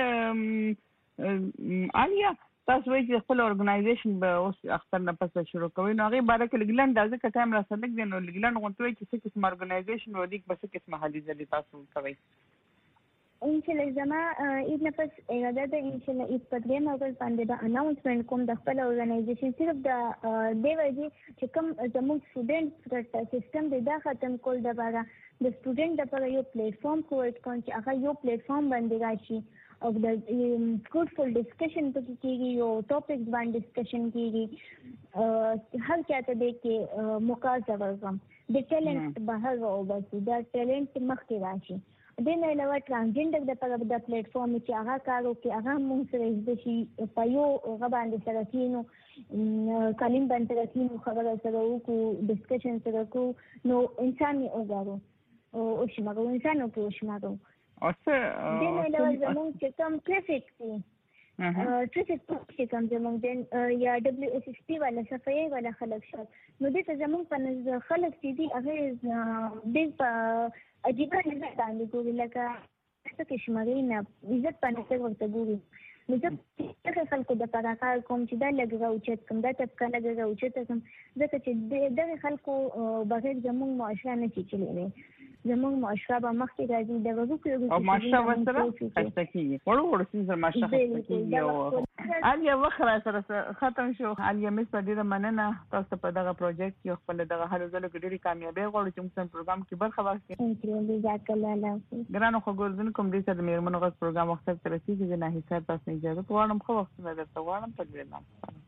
عالیه تاسو وایي چې خپل ارګنایزیشن به اوس اختر نه پس شروع کوئ نو هغې باره کې لږ لنډ ځکه ټایم راسره لږ دی نو لږ لنډ غوندې وایي چې څه قسم ارګنایزیشن او لیک به څه قسمه هلې ځلې تاسو کوئ انشاءالله زما عید نه پس اراده ده انشاءالله عید په درېیم اګست باندې به اناونسمنټ کوم د خپل ارګنایزیشن صرف د دې وجې چې کوم زموږ سټوډنټ سیسټم دی دا ختم کول دپاره د سټوډنټ دپاره یو پلیټفارم پرووایډ کوم چې هغه یو پلیټفارم باندې راشي او د فروټفل ډسکشن پکې کېږي یو ټاپکس باندې ډسکشن کېږي هر چاته دی کې موقع ورکړم د ټیلنټ بهر راوباسي دا ټیلنټ مخکې راشي دې نه علاوه ټرانسجنډر دپاره د پلیټفارم چې هغه کار وکړي هغه هم موږ سره زده شي په یو هغه باندې سره کښېنو کالم باندې سره کښېنو خبره سره وکړو ډسکشن سره کړو نو انسان یې وګورو وشمارو انسان وکړو وشمارو دې نه علاوه زموږ چې کوم ټریفک دی ټریفک پولیس چې کوم زموږ یا ډبلیو ایس ایس پي والا صفایي والا خلک شول نو دې ته زموږ په نظر خلک چې دي هغه ډېر په عجیبه نظر باندې ګوري لکه څه کې شماري نه عزت په نظر ورته ګوري نو زه دغه خلکو دپاره کار کوم چې دا لږ راوچت کړم دا طبقه لږ راوچته کړم ځکه چې دغه خلکو بغیر زموږ معاشره نه شي چلېدی زموږ معاشره به مخکې راځي د وګړو او معاشره ورسره خسته کېږي وړو وړو څیزو سره معاشره خسته کېږي او عالیه وخت راسره ختم شو عالیه مس په ډېره مننه تاسو په دغه پروجیکټ کې خپل دغه هلو ځلو کې ډېرې کامیابۍ غواړو چې موږ سم پروګرام کې برخه واخلئ جزاک الله الله ګرانو خوږوردونکو همدې سره د مېرمنو غږ پروګرام وخت ته رسېږي زه ناهید صاحب تاسو نه اجازه غواړم ښه وختونه درته غواړم په ډېر نام